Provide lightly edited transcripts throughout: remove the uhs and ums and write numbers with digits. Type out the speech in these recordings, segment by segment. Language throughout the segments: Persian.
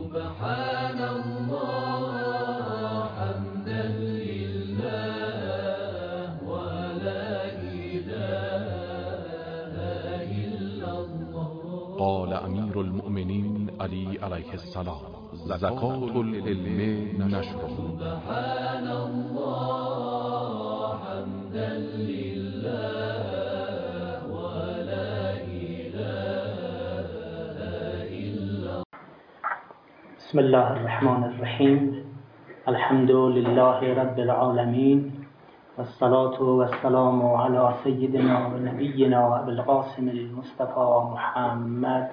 سبحان الله حمدا لله ولا إله إلا الله. قال امیر المؤمنین علی علیه السلام: زکات العلم نشره. سبحان الله حمدا لله ولا إله إلا. بسم الله الرحمن الرحیم. الحمد لله رب العالمین والصلاة والسلام على سيدنا ونبينا أبي القاسم المصطفى محمد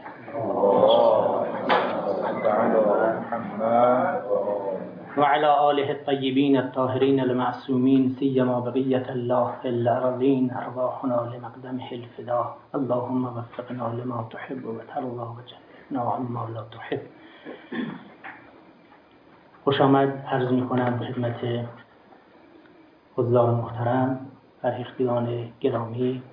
وعلى آله الطيبين الطاهرين المعصومين سيما بقية الله في الأرضين أرواحنا لمقدمه الفداء. اللهم وفقنا لما تحب وترضى وجنبنا عما لا تحب. خوش آمد عرض می کنم خدمت حضار محترم، فرهیختگان گرامی،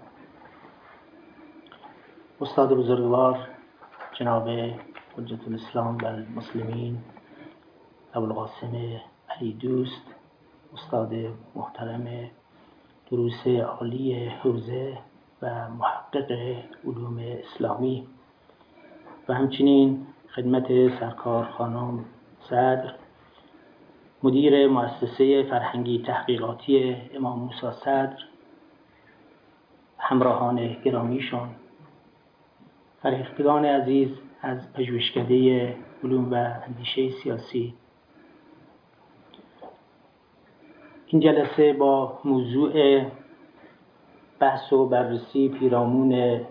استاد بزرگوار جناب حجت الاسلام و المسلمین ابوالقاسم علی دوست، استاد محترم دروس عالی حوزه و محقق علوم اسلامی، و همچنین خدمت سرکار خانم صدر، مدیر مؤسسه فرهنگی تحقیقاتی امام موسی صدر، همراهان گرامیشان، فرهیختگان عزیز از پژوهشکده علوم و اندیشه سیاسی. این جلسه با موضوع بحث و بررسی پیرامون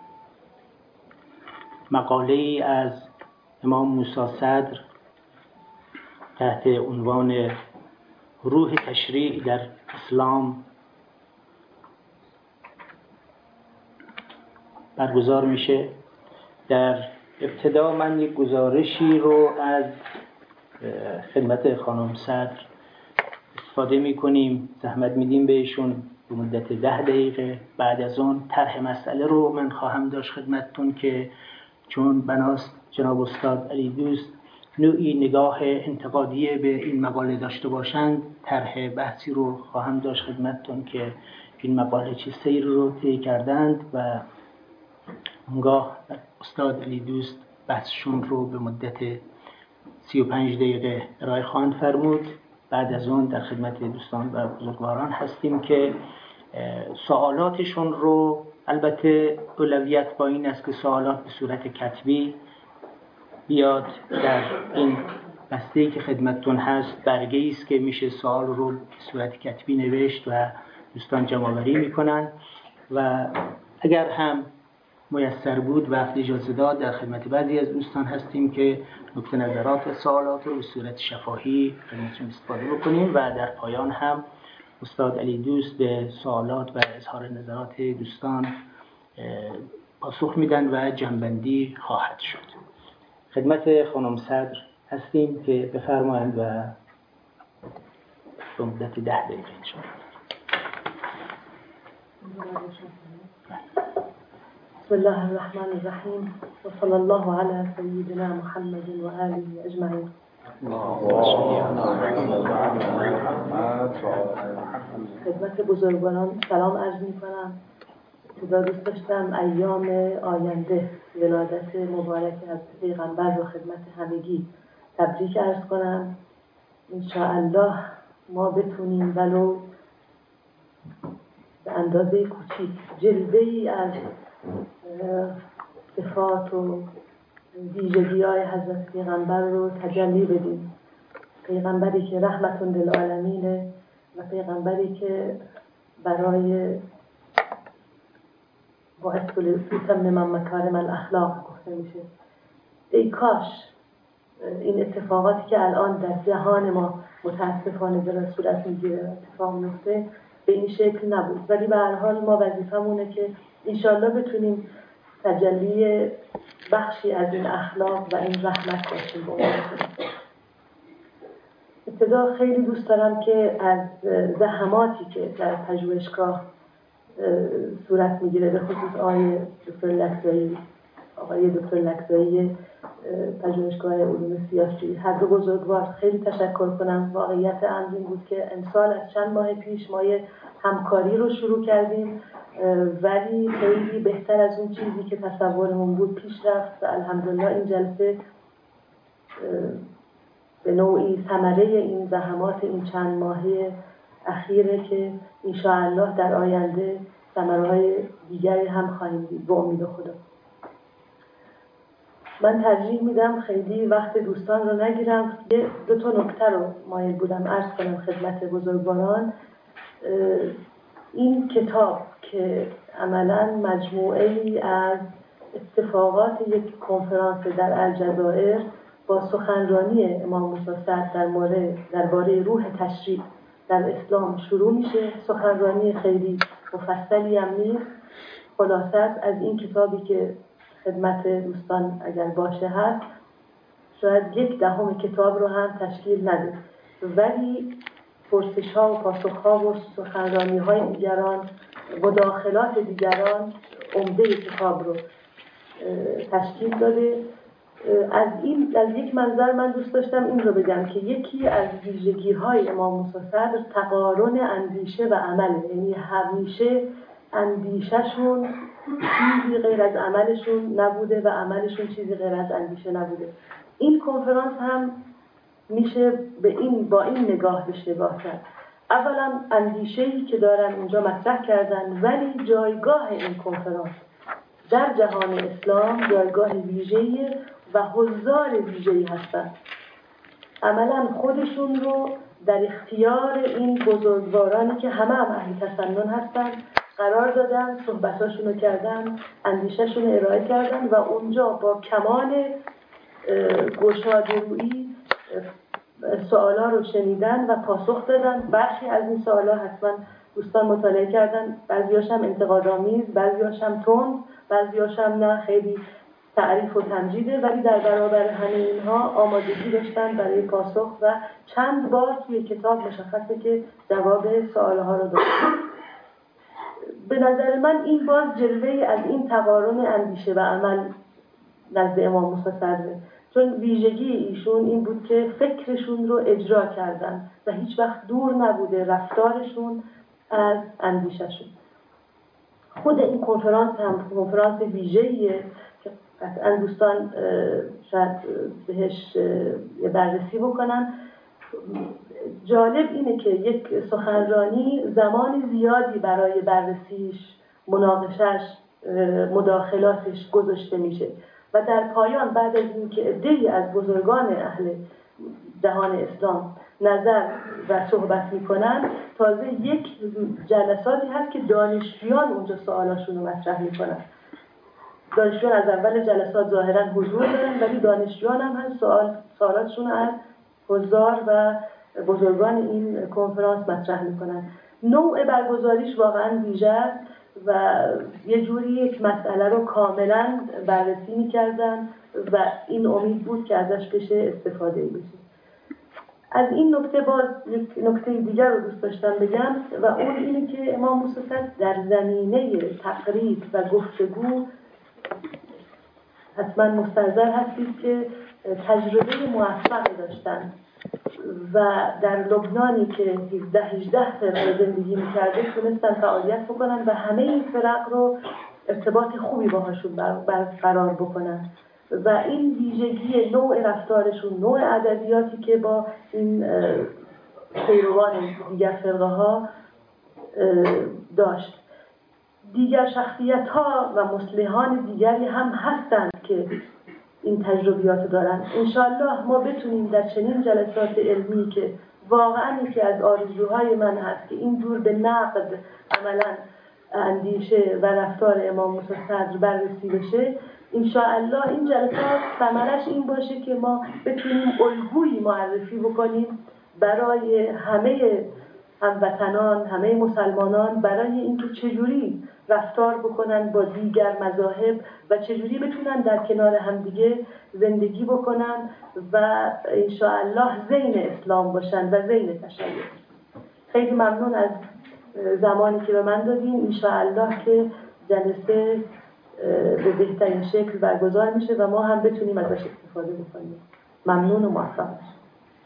مقاله‌ای از امام موسی صدر تحت عنوان روح تشریع در اسلام برگزار میشه. در ابتدا من یک گزارشی رو از خدمت خانم صدر استفاده میکنیم، زحمت میدیم بهشون به مدت 10 دقیقه. بعد از اون طرح مسئله رو من خواهم داشت خدمتتون که چون بناست جناب استاد علی دوست نوعی نگاه انتقادی به این مقاله داشته باشند، طرح بحثی رو خواهم داشت خدمتتون که این مقاله چه سیر رو طی کردند و اونگاه استاد علی دوست بحثشون رو به مدت 35 دقیقه ارائه خواهند فرمود. بعد از اون در خدمت دوستان و بزرگواران هستیم که سوالاتشون رو، البته اولویت با این است که سوالات به صورت کتبی بیاد. در این بسته‌ای که خدمتتون هست برگه‌ای است که میشه سوال رو به صورت کتبی نوشت و دوستان جمع‌آوری میکنن، و اگر هم میسر بود وقت اجازه داد در خدمت بعضی از دوستان هستیم که نکته نظرات و سوالات رو به صورت شفاهی خدمتتون استفاده بکنیم، و در پایان هم استاد علی دوست به سوالات و اظهار نظرات دوستان پاسخ میدن و جنبندی خواهد شد. خدمت خانم صدر هستیم که بفرمایند و به مدت 10 دقیقه انشاءالله. بسم الله الرحمن الرحیم و صلی الله علی سیدنا محمد و آله اجمعین. خدمت بزرگواران سلام عرض می‌کنم. خدا دوست داشتم ایام آینده ولادت مبارک از پیغمبر رو خدمت همگی تبریک عرض کنم. انشاءالله ما بتونیم ولو به اندازه کوچیک جلوه‌ای از صفات و ویژگی‌های حضرت پیغمبر رو تجلی بدیم. پیغمبری که رحمت للعالمینه و پیغمبری که برای باعث لتمم مکارم الاخلاق گفته میشه. ای کاش این اتفاقاتی که الان در جهان ما متاسفانه داره صورت میگیره اتفاق میفته به این شکل نبود، ولی به هر حال ما وظیفمونه که انشالله بتونیم تجلی بخشی از این اخلاق و این رحمت باشیم با اون. ابتدا خیلی دوست دارم که از زحماتی که در پژوهشگاه صورت میگیره، به خصوص آقای دکتر لکزایی، آقای دکتر لکزایی پژوهشگاه علوم سیاسی، هر دو بزرگوار خیلی تشکر کنم. واقعیت امر این بود که امسال از چند ماه پیش ما یه همکاری رو شروع کردیم، ولی خیلی بهتر از اون چیزی که تصورمون بود پیش رفت و الحمدلله این جلسه به نوعی ثمره این زحمات این چند ماهه اخیره که انشاءالله در آینده ثمره‌های دیگری هم خواهیم دید به امید خدا. من ترجیح میدم خیلی وقت دوستان رو نگیرم. دو تا نکته رو مایل بودم عرض کنم خدمت بزرگواران. این کتاب که عملاً مجموعه‌ای از اتفاقات یک کنفرانس در الجزایر با سخنرانی امام موسی صدر درباره روح تشریع در اسلام شروع میشه. سخنرانی خیلی مفصلی هم نیست. خلاصه از این کتابی که خدمت دوستان اگر باشه هست شاید 1/10 کتاب رو هم تشکیل نده، ولی پرسش‌ها و پاسخ‌ها و سخنرانی‌های دیگران، مداخلات دیگران عمده کتاب رو تشکیل داده. از یک منظر من دوست داشتم این رو بگم که یکی از ویژگی‌های امام موسی صدر تقارن اندیشه و عمل، یعنی همیشه اندیشه‌شون چیزی غیر از عملشون نبوده و عملشون چیزی غیر از اندیشه نبوده. این کنفرانس هم میشه با این نگاه بهش نگاه کرد. اولا اندیشه‌ای که دارن اونجا مطرح کردن، ولی جایگاه این کنفرانس در جهان اسلام جایگاه ویژه‌ای و حضار ویژه‌ای هستند. عملاً خودشون رو در اختیار این بزرگوارانی که همه هم اهل تسنن هستند قرار دادن، صحبتاشون رو کردن، اندیشه‌شون رو ارائه کردن و اونجا با کمال گشاده‌رویی سوالا رو شنیدن و پاسخ دادن. برخی از این سوالا حتما دوستان مطالعه کردن، بعضیاش هم انتقادآمیز، بعضیاش هم تند، بعضیاش هم نه خیلی تعریف و تمجیده، ولی در برابر همه اینها آمادگی داشتن برای پاسخ و چند بار توی کتاب مشخصه که جواب سوالها رو دادن. به نظر من این باز جلوه‌ای از این تقارن اندیشه و عمل نزد امام موسی صدره، چون ویژگی ایشون این بود که فکرشون رو اجرا کردن و هیچ وقت دور نبوده رفتارشون از اندیشهشون. خود این کنفرانس هم کنفرانس ویژه‌ایه که قطعا دوستان شاید بهش یه بررسی بکنن. جالب اینه که یک سخنرانی زمان زیادی برای بررسیش، مناقشش، مداخلاتش گذاشته میشه و در پایان بعد از اینکه عده‌ای از بزرگان اهل جهان اسلام نظر و صحبت میکنن، تازه یک جلساتی هست که دانشجویان اونجا سوالاشون رو مطرح میکنن. دانشجویان از اول جلسات ظاهرا حضور دارن، ولی دانشجویان هم سوالاتشون از حضار و بزرگان این کنفرانس مطرح میکنن. نوع برگزاریش واقعا ویژه است و یه جوری یک مسئله رو کاملا بررسی میکردن و این امید بود که ازش بشه استفاده بشه. از این نکته باز یک نکته دیگر رو دوست داشتم بگم و اون اینه که امام موسی صدر در زمینه تقریر و گفتگو حتما مستحضر هستید که تجربه موفقی داشتن و در لبنانی که 17-18 فرقه زندگی می‌کرده تونستن فعالیت بکنن و همه این فرق رو ارتباط خوبی باهاشون برقرار بکنن و این ویژگی نوع رفتارشون، نوع ادبیاتی که با این پیروان دیگر فرقه ها داشت. دیگر شخصیت ها و مصلحان دیگری هم هستند که این تجربیات دارن. انشالله ما بتونیم در چنین جلسات علمی که واقعا یکی از آرزوهای من هست که این جور به نقد عملا اندیشه و رفتار امام موسی صدر بررسی بشه، انشاءالله این جلسات ثمرش این باشه که ما بتونیم الگویی معرفی بکنیم برای همه هموطنان، همه مسلمانان، برای اینکه چجوری رفتار بکنن با دیگر مذاهب و چجوری بتونن در کنار همدیگه زندگی بکنن و انشاءالله زین اسلام باشن و زین تشیع. خیلی ممنون از زمانی که به من دادین. انشاءالله که جلسه به بهترین شکل برگزار میشه و ما هم بتونیم ازش استفاده بکنیم. ممنون و موفق باشید.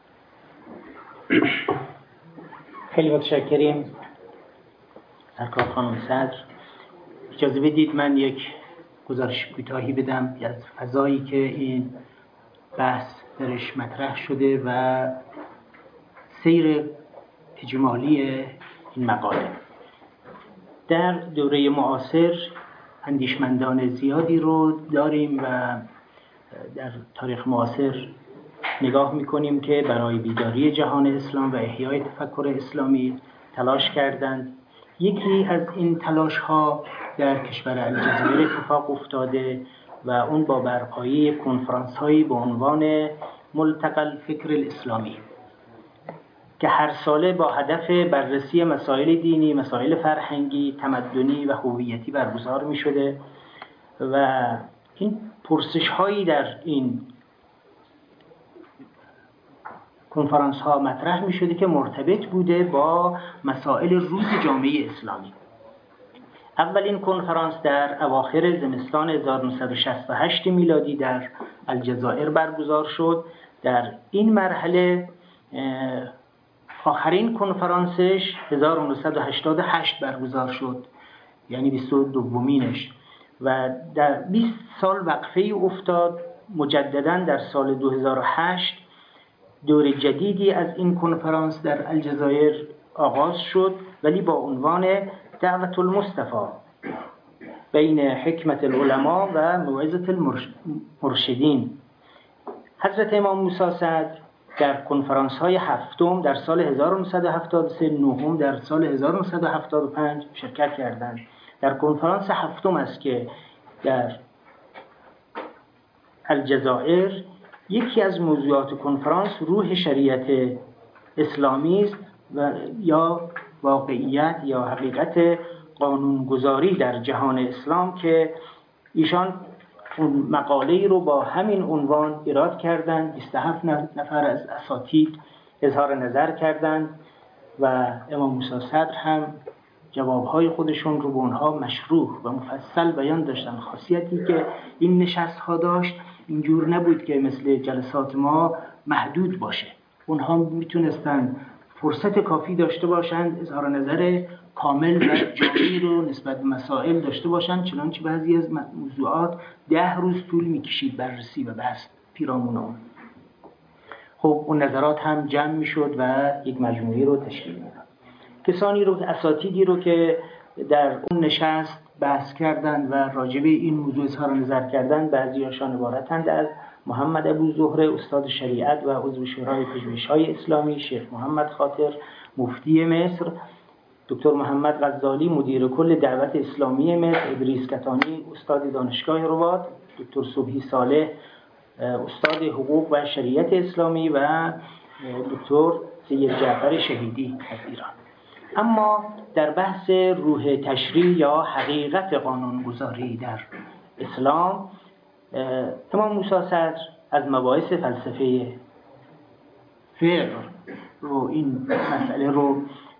خیلی متشکریم سرکار خانم صدر. اجازه بدید من یک گزارش کوتاهی بدم از فضایی که این بحث درش مطرح شده و سیر اجمالی این مقاله. در دوره معاصر اندیشمندان زیادی رو داریم و در تاریخ معاصر نگاه میکنیم که برای بیداری جهان اسلام و احیای تفکر اسلامی تلاش کردند. یکی از این تلاش ها در کشور الجزایر اتفاق افتاده و اون با برپایی کنفرانس هایی به عنوان ملتقى الفکر الاسلامی که هر ساله با هدف بررسی مسائل دینی، مسائل فرهنگی، تمدنی و هویتی برگزار می شده و این پرسش هایی در این کنفرانس ها مطرح می شده که مرتبط بوده با مسائل روز جامعه اسلامی. اولین کنفرانس در اواخر زمستان 1968 میلادی در الجزایر برگزار شد. در این مرحله آخرین کنفرانسش 1988 برگزار شد، یعنی 22مینش، و در 20 سال وقفه افتاد. مجددا در سال 2008 دور جدیدی از این کنفرانس در الجزایر آغاز شد، ولی با عنوان دعوت المصطفى بین حکمت العلماء و موعظة المرشدین. حضرت امام موسی صدر در کنفرانس های هفتم در سال 1973، نهم در سال 1975 شرکت کردند. در کنفرانس هفتم است که در الجزایر یکی از موضوعات کنفرانس روح شریعت اسلامی است و یا واقعیت یا حقیقت قانونگذاری در جهان اسلام که ایشان اون مقاله‌ای رو با همین عنوان ایراد کردند. 27 نفر از اساتید اظهار نظر کردند و امام موسی صدر هم جوابهای خودشون رو به اونها مشروح و مفصل بیان داشتن. خاصیتی که این نشست‌ها داشت اینجور نبود که مثل جلسات ما محدود باشه. اونها میتونستن فرصت کافی داشته باشند اظهار نظر کامل و جامعی رو نسبت به مسائل داشته باشند، چنانچه بعضی از موضوعات 10 روز طول میکشید بررسی و بحث پیرامون اون. خب اون نظرات هم جمع میشد و یک مجموعه رو تشکیل میداد. کسانی رو، اساتیدی رو که در اون نشست بحث کردند و راجع به این موضوع اظهار نظر کردند، بعضی‌هاشان عبارتند از محمد ابوزهره استاد شریعت و عضو شورای پژوهش‌های اسلامی، شیخ محمد خاطر مفتی مصر، دکتر محمد غزالی مدیر کل دعوت اسلامی مصر، ادریس کتانی استاد دانشگاه رباط، دکتر صبحی صالح استاد حقوق و شریعت اسلامی و دکتر سید جعفر شهیدی از ایران. اما در بحث روح تشریع یا حقیقت قانونگذاری در اسلام، امام موسی صدر از مباحث فلسفه فقه رو این مسئله رو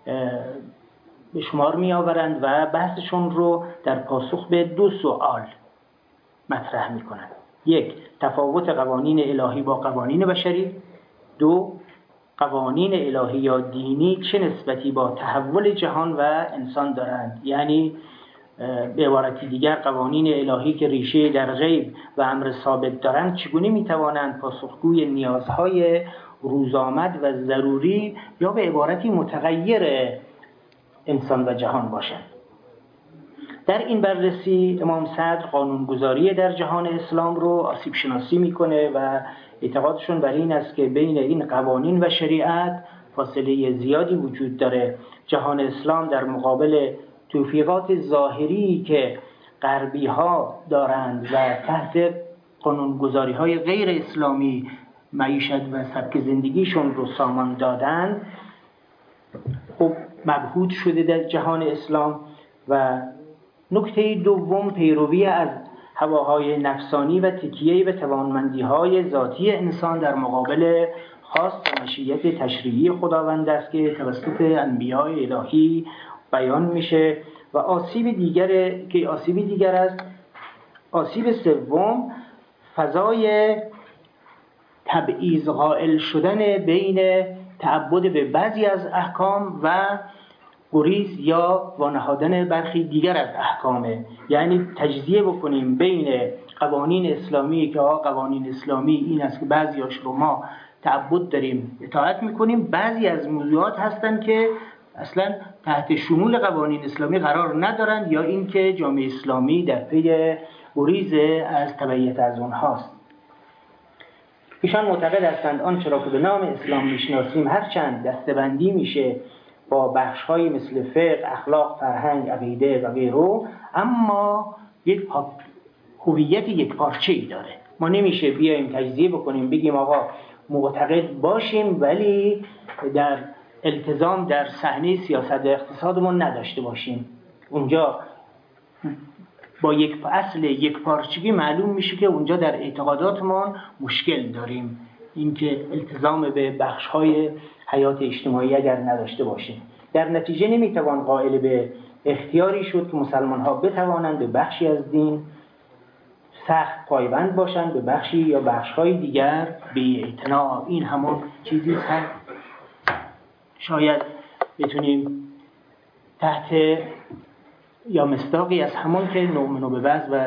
به شمار می آورند و بحثشون رو در پاسخ به 2 سوال مطرح می کنند. 1. تفاوت قوانین الهی با قوانین بشری. 2. قوانین الهی یا دینی چه نسبتی با تحول جهان و انسان دارند؟ یعنی به عبارتی دیگر قوانین الهی که ریشه در غیب و امر ثابت دارند چگونه میتوانند پاسخگوی نیازهای روزآمد و ضروری یا به عبارتی متغیر انسان و جهان باشند؟ در این بررسی امام صدر قانونگذاری در جهان اسلام رو آسیب شناسی میکنه و اعتقادشون بر این است که بین این قوانین و شریعت فاصله زیادی وجود داره. جهان اسلام در مقابل توفیقات ظاهری که غربی ها دارند و تحت قانونگذاری های غیر اسلامی معیشت و سبک زندگیشون رو سامان دادند، خب مبهوت شده در جهان اسلام. و نکته دوم، پیروی از هواهای نفسانی و تکیه به توانمندی‌های ذاتی انسان در مقابل خواست و مشیت تشریعی خداوند است که توسط انبیاء الهی بیان میشه. و آسیب دیگر است آسیب سوم فضای تبعیض قائل شدن بین تعبد به بعضی از احکام و گریز یا وانهادن برخی دیگر از احکامه. یعنی تجزیه بکنیم بین قوانین اسلامی که قوانین اسلامی این است که بعضیاش رو ما تعبد داریم اطاعت میکنیم، بعضی از موضوعات هستن که اصلا تحت شمول قوانین اسلامی قرار ندارند یا اینکه جامعه اسلامی در پی گریز از تبعیت از اونهاست. ایشان معتقد هستند آنچه را که به نام اسلام میشناسیم هرچند دسته‌بندی میشه با بخش‌هایی مثل فقه، اخلاق، فرهنگ، عقیده و غیره، اما یک هویت یک پارچه‌ای داره. ما نمیشه بیایم تجزیه بکنیم بگیم آقا معتقد باشیم ولی در التزام در صحنه سیاست و اقتصادمون نداشته باشیم. اونجا با یک اصل یک پارچگی معلوم میشه که اونجا در اعتقاداتمون مشکل داریم، اینکه التزام به بخش‌های حیات اجتماعی اگر نداشته باشیم. در نتیجه نمیتوان قائل به اختیاری شد که مسلمان‌ها بتوانند به بخشی از دین سخت پایبند باشند، به بخشی یا بخش‌های دیگر بی‌اعتنا. این همون چیزی است شاید بتونیم تحت یا مصداقی از همون که نؤمن به بعض و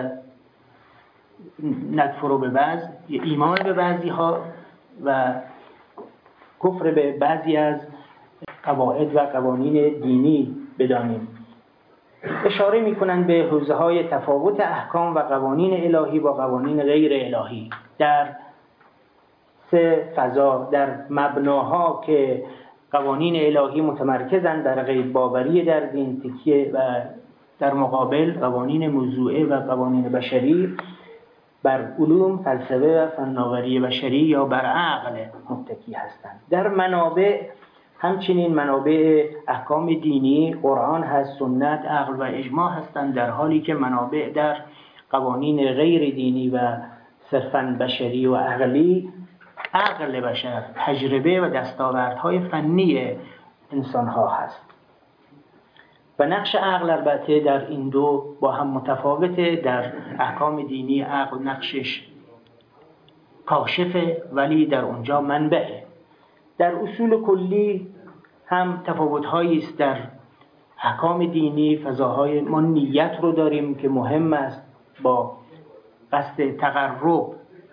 نکفر به بعض، ایمان به بعضی ها و کفر به بعضی از قواعد و قوانین دینی بدانیم. اشاره میکنند به حوزه های تفاوت احکام و قوانین الهی با قوانین غیر الهی در سه فضا. در مبناها که قوانین الهی متمرکزند در غیب باوری در دین تکیه و در مقابل قوانین موضوعه و قوانین بشری بر علوم، فلسفه و فناوری بشری یا بر عقل متکی هستند. در منابع همچنین منابع احکام دینی قرآن هست، سنت، عقل و اجماع هستند، در حالی که منابع در قوانین غیر دینی و صرفاً بشری و عقلی عقل بشر، تجربه و دستاوردهای فنی انسانها هست. و نقش عقل البته در این دو با هم متفاوته. در احکام دینی عقل نقشش کاشفه ولی در اونجا منبعه. در اصول کلی هم تفاوت‌هایی است. در احکام دینی فضاهای ما نیت رو داریم که مهم است، با قصد تقرب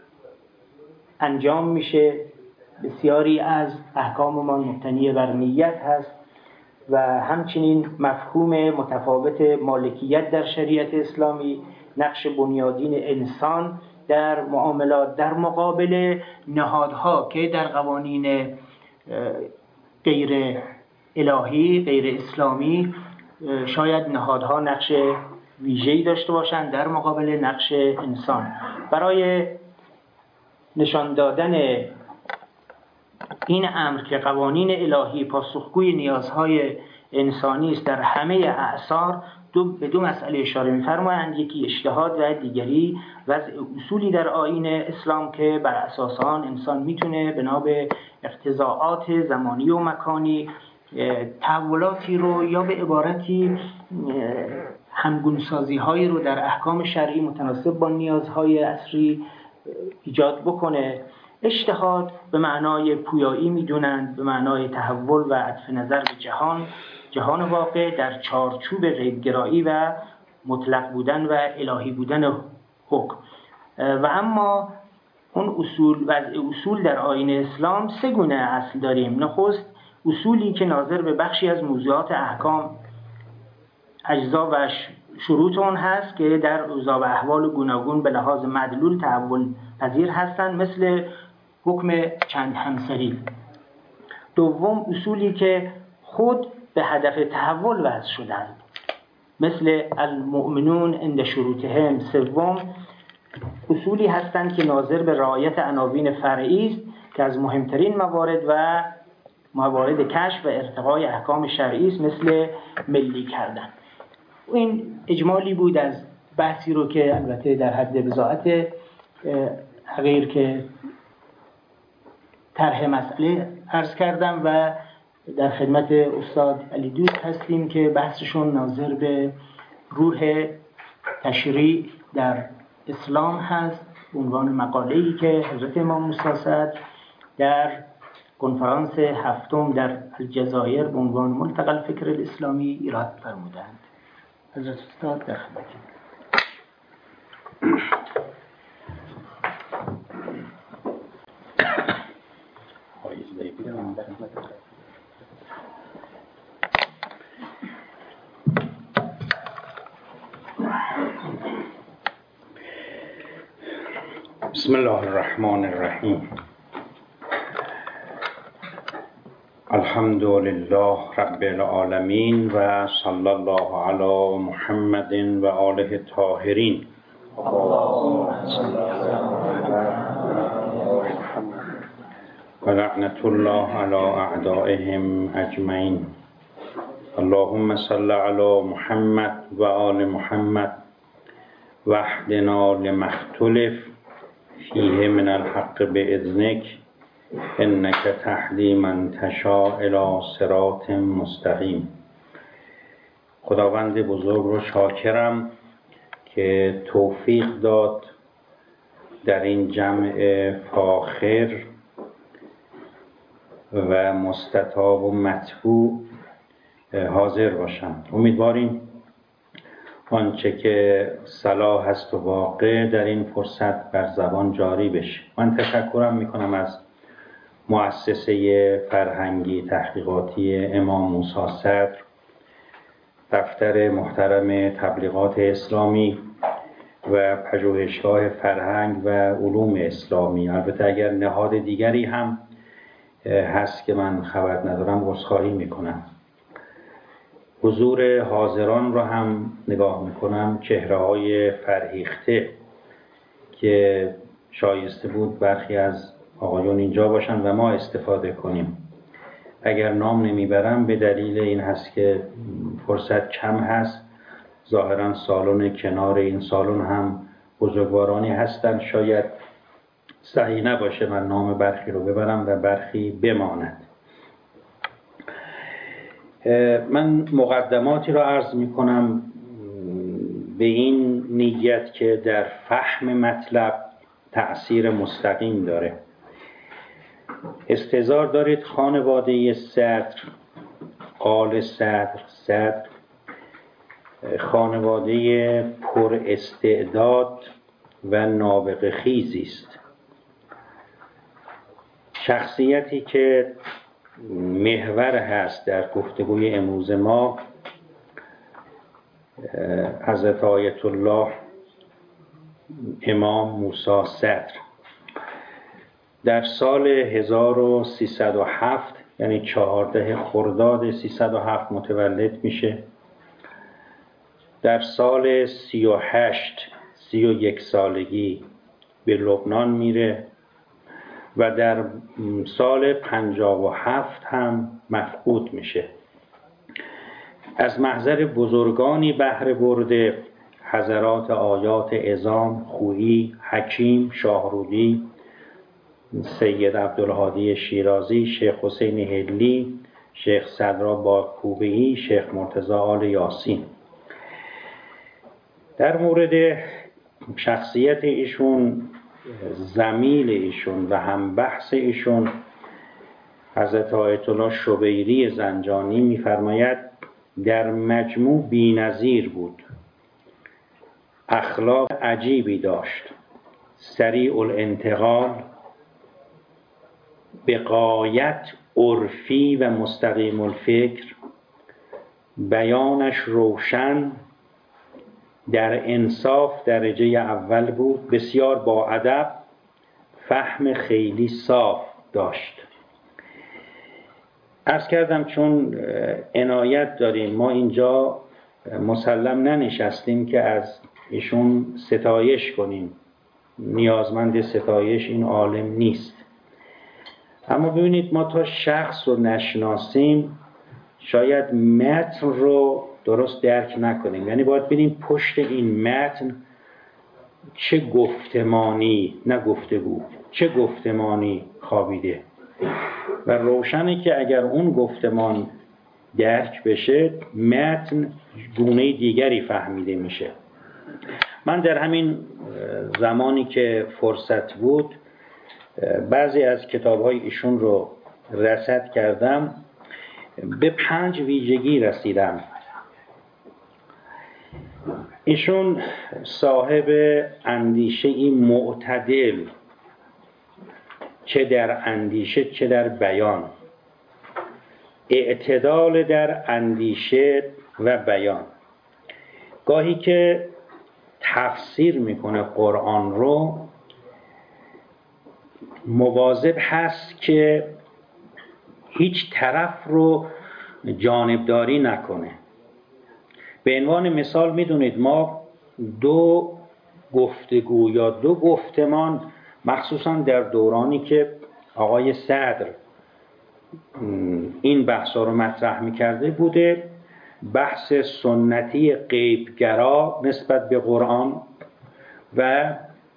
انجام میشه. بسیاری از احکام ما مبتنی بر نیت هست و همچنین مفهوم متفاوت مالکیت در شریعت اسلامی، نقش بنیادین انسان در معاملات در مقابل نهادها که در قوانین غیر الهی، غیر اسلامی شاید نهادها نقش ویژه‌ای داشته باشند در مقابل نقش انسان. برای نشان دادن این امر که قوانین الهی پاسخگوی نیازهای انسانی است در همه اعصار، به دو مسئله اشاره می‌فرمایند. یکی اجتهاد و دیگری وضع اصولی در آیین اسلام که بر اساس آن انسان میتونه بنا به اقتضاعات زمانی و مکانی تحولاتی رو یا به عبارتی همگونسازی‌هایی رو در احکام شرعی متناسب با نیازهای عصری ایجاد بکنه. اجتهاد به معنای پویایی میدونند، به معنای تحول و عطف نظر به جهان واقع در چارچوب غیب‌گرایی و مطلق بودن و الهی بودن حکم. و اما اون اصول در آیین اسلام سه گونه اصل داریم. نخست اصولی که ناظر به بخشی از موضوعات احکام، اجزا و شروط اون هست که در اوضاع و احوال گوناگون به لحاظ مدلول تحول پذیر هستند، مثل حکم چند همسری. دوم اصولی که خود به هدف تحول وضع شدند، مثل المؤمنون عند شروطهم. سوم اصولی هستند که ناظر به رعایت عناوین فرعی است که از مهمترین موارد کشف و ارتقای احکام شرعی است، مثل ملی کردن. این اجمالی بود از بحثی رو که البته در حد بضاعت غیر که طرح مسئله عرض کردم و در خدمت استاد علی دوست هستیم که بحثشون ناظر به روح تشریع در اسلام هست به عنوان مقاله‌ای که حضرت امام موسی صدر در کنفرانس هفتم در الجزایر به عنوان ملتقى الفکر الاسلامی ایراد فرمودند. حضرت استاد در خدمتتون. بسم الله الرحمن الرحیم. الحمد لله رب العالمین و صلی الله علی محمد و آله الطاهرین. و لعنت الله علی اعدائهم اجمعین. اللهم صل علی محمد و آل محمد واهدنا لما اختلف فیه من الحق باذنک انک تهدی من تشاء الی صراط مستقیم. خداوند بزرگ رو شاکرم که توفیق داد در این جمع فاخر و مستطاب و مطبوع حاضر باشم. امیدواریم آنچه که صلاح است و واقع در این فرصت بر زبان جاری بشه. من تشکرم میکنم از مؤسسه فرهنگی تحقیقاتی امام موسی صدر، دفتر محترم تبلیغات اسلامی و پژوهشگاه فرهنگ و علوم اسلامی. البته اگر نهاد دیگری هم هست که من خبر ندارم عذرخواهی میکنم. حضور حاضران را هم نگاه میکنم، چهره های فرهیخته که شایسته بود برخی از آقایون اینجا باشن و ما استفاده کنیم. اگر نام نمیبرم به دلیل این هست که فرصت کم هست. ظاهرا سالن کنار این سالن هم بزرگوارانی هستند، شاید صحیح نباشه من نام برخی رو ببرم و برخی بماند. من مقدماتی را عرض می کنم به این نیت که در فهم مطلب تأثیر مستقیم داره. استحضار دارید خانواده صدر، آل صدر خانواده پر استعداد و نابغه خیزی است. شخصیتی که محور هست در گفتگوی امروز ما حضرت آیت الله امام موسی صدر در سال 1307 یعنی 14 خرداد 307 متولد میشه. در سال 31 سالگی به لبنان میره و در سال 57 هم مفقود میشه. از محضر بزرگانی بهره برده، حضرات آیات عظام، خویی، حکیم، شاهرودی، سید عبدالهادی شیرازی، شیخ حسین هلی، شیخ صدرا باکوبه‌ای، شیخ مرتضی آل یاسین. در مورد شخصیت ایشون، زمیل ایشون و هم بحث ایشون حضرت آیت الله شبیری زنجانی می‌فرماید در مجموع بی‌نظیر بود، اخلاق عجیبی داشت، سریع الانتقال، به غایت عرفی و مستقیم الفکر، بیانش روشن، در انصاف درجه اول بود، بسیار با ادب، فهم خیلی صاف داشت. عرض کردم چون عنایت داریم ما اینجا مسلم ننشستیم که از ایشون ستایش کنیم، نیازمند ستایش این عالم نیست. اما ببینید ما تا شخص رو نشناسیم شاید متن رو درست درک نکنیم. یعنی باید ببینیم پشت این متن چه گفتمانی، نه گفتگو، چه گفتمانی خوابیده و روشنه که اگر اون گفتمان درک بشه متن گونه دیگری فهمیده میشه. من در همین زمانی که فرصت بود بعضی از کتاب‌های ایشون رو رصد کردم، به 5 ویژگی رسیدم. ایشون صاحب اندیشه‌ای معتدل، چه در اندیشه چه در بیان، اعتدال در اندیشه و بیان. گاهی که تفسیر میکنه قرآن رو مواظب هست که هیچ طرف رو جانبداری نکنه. به عنوان مثال میدونید ما 2 گفتگو یا 2 گفتمان مخصوصا در دورانی که آقای صدر این بحثا رو مطرح میکرده بوده، بحث سنتی غیبگرا نسبت به قرآن و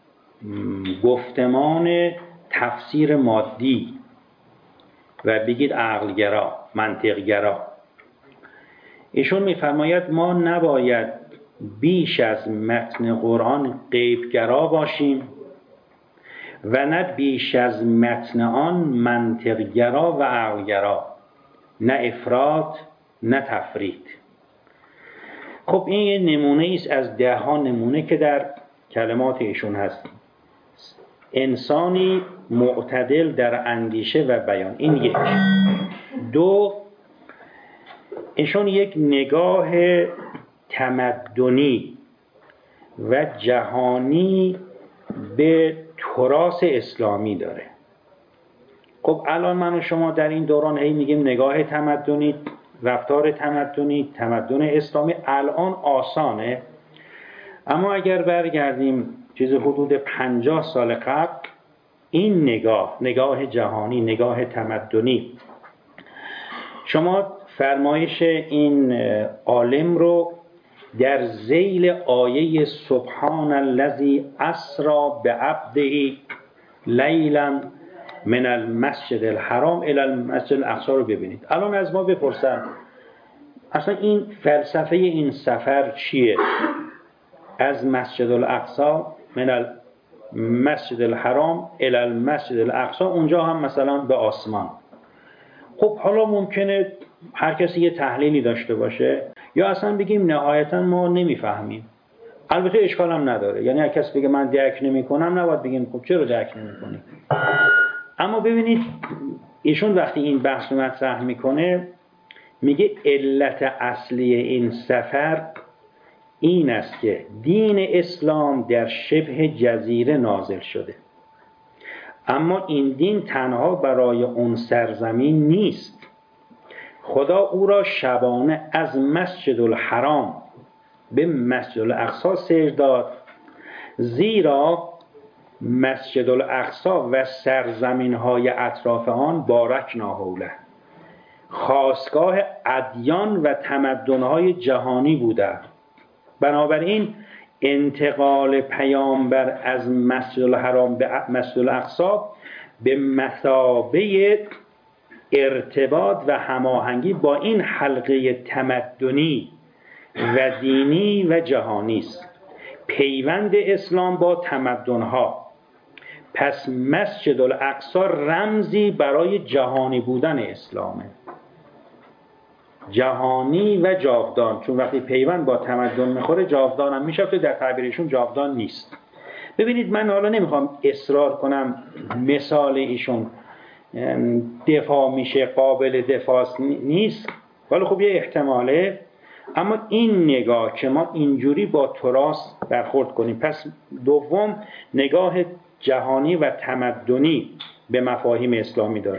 گفتمان تفسیر مادی و بگید عقلگرا، منطقگرا. ایشون میفرماید ما نباید بیش از متن قرآن غیبگرا باشیم و نه بیش از متن آن منطقگرا و عقلگرا، نه افراط نه تفریط. خب این یه نمونه است از 10 ها نمونه که در کلمات ایشون هست. انسانی معتدل در اندیشه و بیان، این 1. 2، ایشون یک نگاه تمدنی و جهانی به تراث اسلامی داره. خب الان من و شما در این دوران هی میگیم نگاه تمدنی، رفتار تمدنی، تمدن اسلامی. الان آسانه، اما اگر برگردیم چیز حدود 50 سال قبل، این نگاه جهانی، نگاه تمدنی، شما فرمایش این عالم رو در ذیل آیه سبحان الذی اسری بعبده لیلا من المسجد الحرام الی المسجد الاقصی رو ببینید. الان از ما بپرسن اصلا این فلسفه این سفر چیه؟ از مسجد الاقصی من المسجد الحرام الی المسجد الاقصی، اونجا هم مثلا به آسمان. خب حالا ممکنه هر کسی یه تحلیلی داشته باشه یا اصلا بگیم نهایتا ما نمیفهمیم. البته اشکال هم نداره، یعنی هر کس بگه من درک نمی‌کنم نباید بگیم خب چرا درک نمی‌کنی. اما ببینید ایشون وقتی این بحث رو مطرح میکنه میگه علت اصلی این سفر این است که دین اسلام در شبه جزیره نازل شده، اما این دین تنها برای اون سرزمین نیست. خدا او را شبانه از مسجد الحرام به مسجد الاقصی سیر داد، زیرا مسجد الاقصی و سرزمین‌های اطراف آن بارکنا حوله خاستگاه ادیان و تمدن‌های جهانی بوده. بنابراین انتقال پیامبر از مسجد الحرام به مسجد الاقصی به مثابه ارتباط و هماهنگی با این حلقه تمدنی و دینی و جهانی است، پیوند اسلام با تمدن‌ها. پس مسجد الاقصی رمزی برای جهانی بودن اسلامه، جهانی و جاودان، چون وقتی پیوند با تمدن میخوره جاودان هم میشه، در تعبیرشون جاودان نیست. ببینید من حالا نمیخوام اصرار کنم مثال ایشون دفاع میشه، قابل دفاع نیست، ولی خب یه احتماله. اما این نگاه که ما اینجوری با تراث برخورد کنیم. پس دوم نگاه جهانی و تمدنی به مفاهیم اسلامی داره.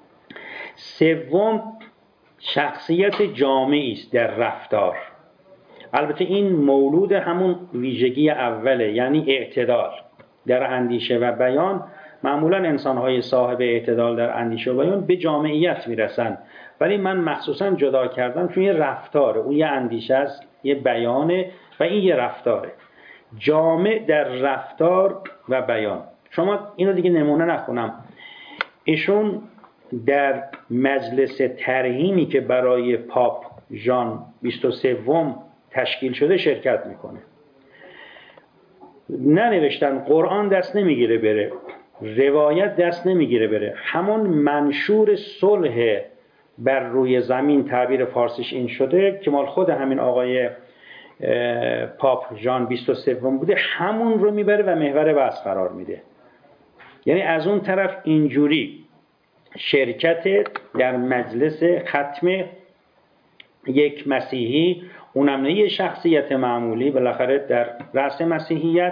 سوم شخصیت جامعی است در رفتار. البته این مولود همون ویژگی اوله، یعنی اعتدال در اندیشه و بیان. معمولا انسان‌های صاحب اعتدال در اندیشه و بیان به جامعیت میرسن، ولی من مخصوصا جدا کردم چون یه رفتاره، اون یه اندیشه است، یه بیانه و این یه رفتاره. جامع در رفتار و بیان. شما اینو دیگه نمونه نخونم. ایشون در مجلس ترحیمی که برای پاپ ژان 23 تشکیل شده شرکت میکنه. ننوشتن قرآن دست نمیگیره بره، روایت دست نمیگیره بره، همون منشور صلح بر روی زمین تعبیر فارسیش این شده که مال خود همین آقای پاپ ژان 23 بوده، همون رو میبره و محور بحث قرار میده. یعنی از اون طرف اینجوری شرکت در مجلس ختم یک مسیحی، اونم نه یه شخصیت معمولی، بالاخره در رأس مسیحیت،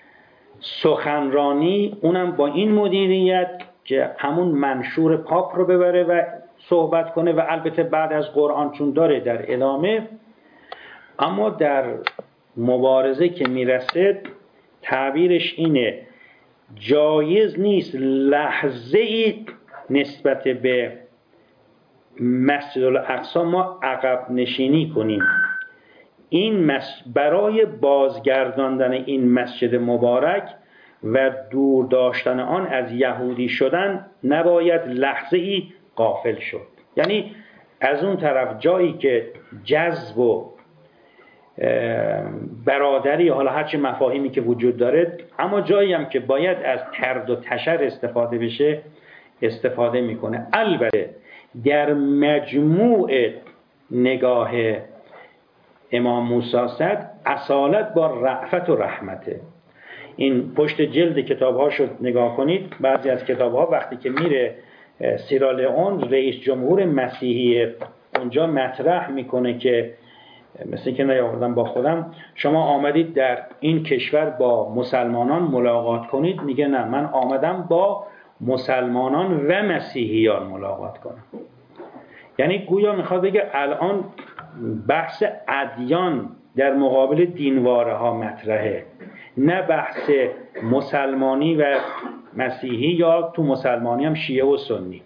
سخنرانی اونم با این مدیریت که همون منشور پاپ رو ببره و صحبت کنه و البته بعد از قرآن چون داره در ادامه، اما در مبارزه که میرسه تعبیرش اینه جایز نیست لحظه ای نسبت به مسجد الاقصی ما عقب نشینی کنیم. این برای بازگرداندن این مسجد مبارک و دور داشتن آن از یهودی شدن نباید لحظه ای غافل شد. یعنی از اون طرف جایی که جذب و برادری، حالا هرچی مفاهیمی که وجود داره، اما جایی هم که باید از طرد و تشر استفاده بشه استفاده میکنه. البته در مجموع نگاه امام موسی صدر اصالت با رأفت و رحمته. این پشت جلد کتاب ها شد نگاه کنید، بعضی از کتاب ها وقتی که میره سیرالئون رئیس جمهور مسیحی اونجا مطرح میکنه که مثل که نیاوردم با خودم، شما آمدید در این کشور با مسلمانان ملاقات کنید، میگه نه، من آمدم با مسلمانان و مسیحیان ملاقات کنم. یعنی گویا میخواد بگه الان بحث ادیان در مقابل دینواره ها مطرحه، نه بحث مسلمانی و مسیحی یا تو مسلمانی هم شیعه و سنی.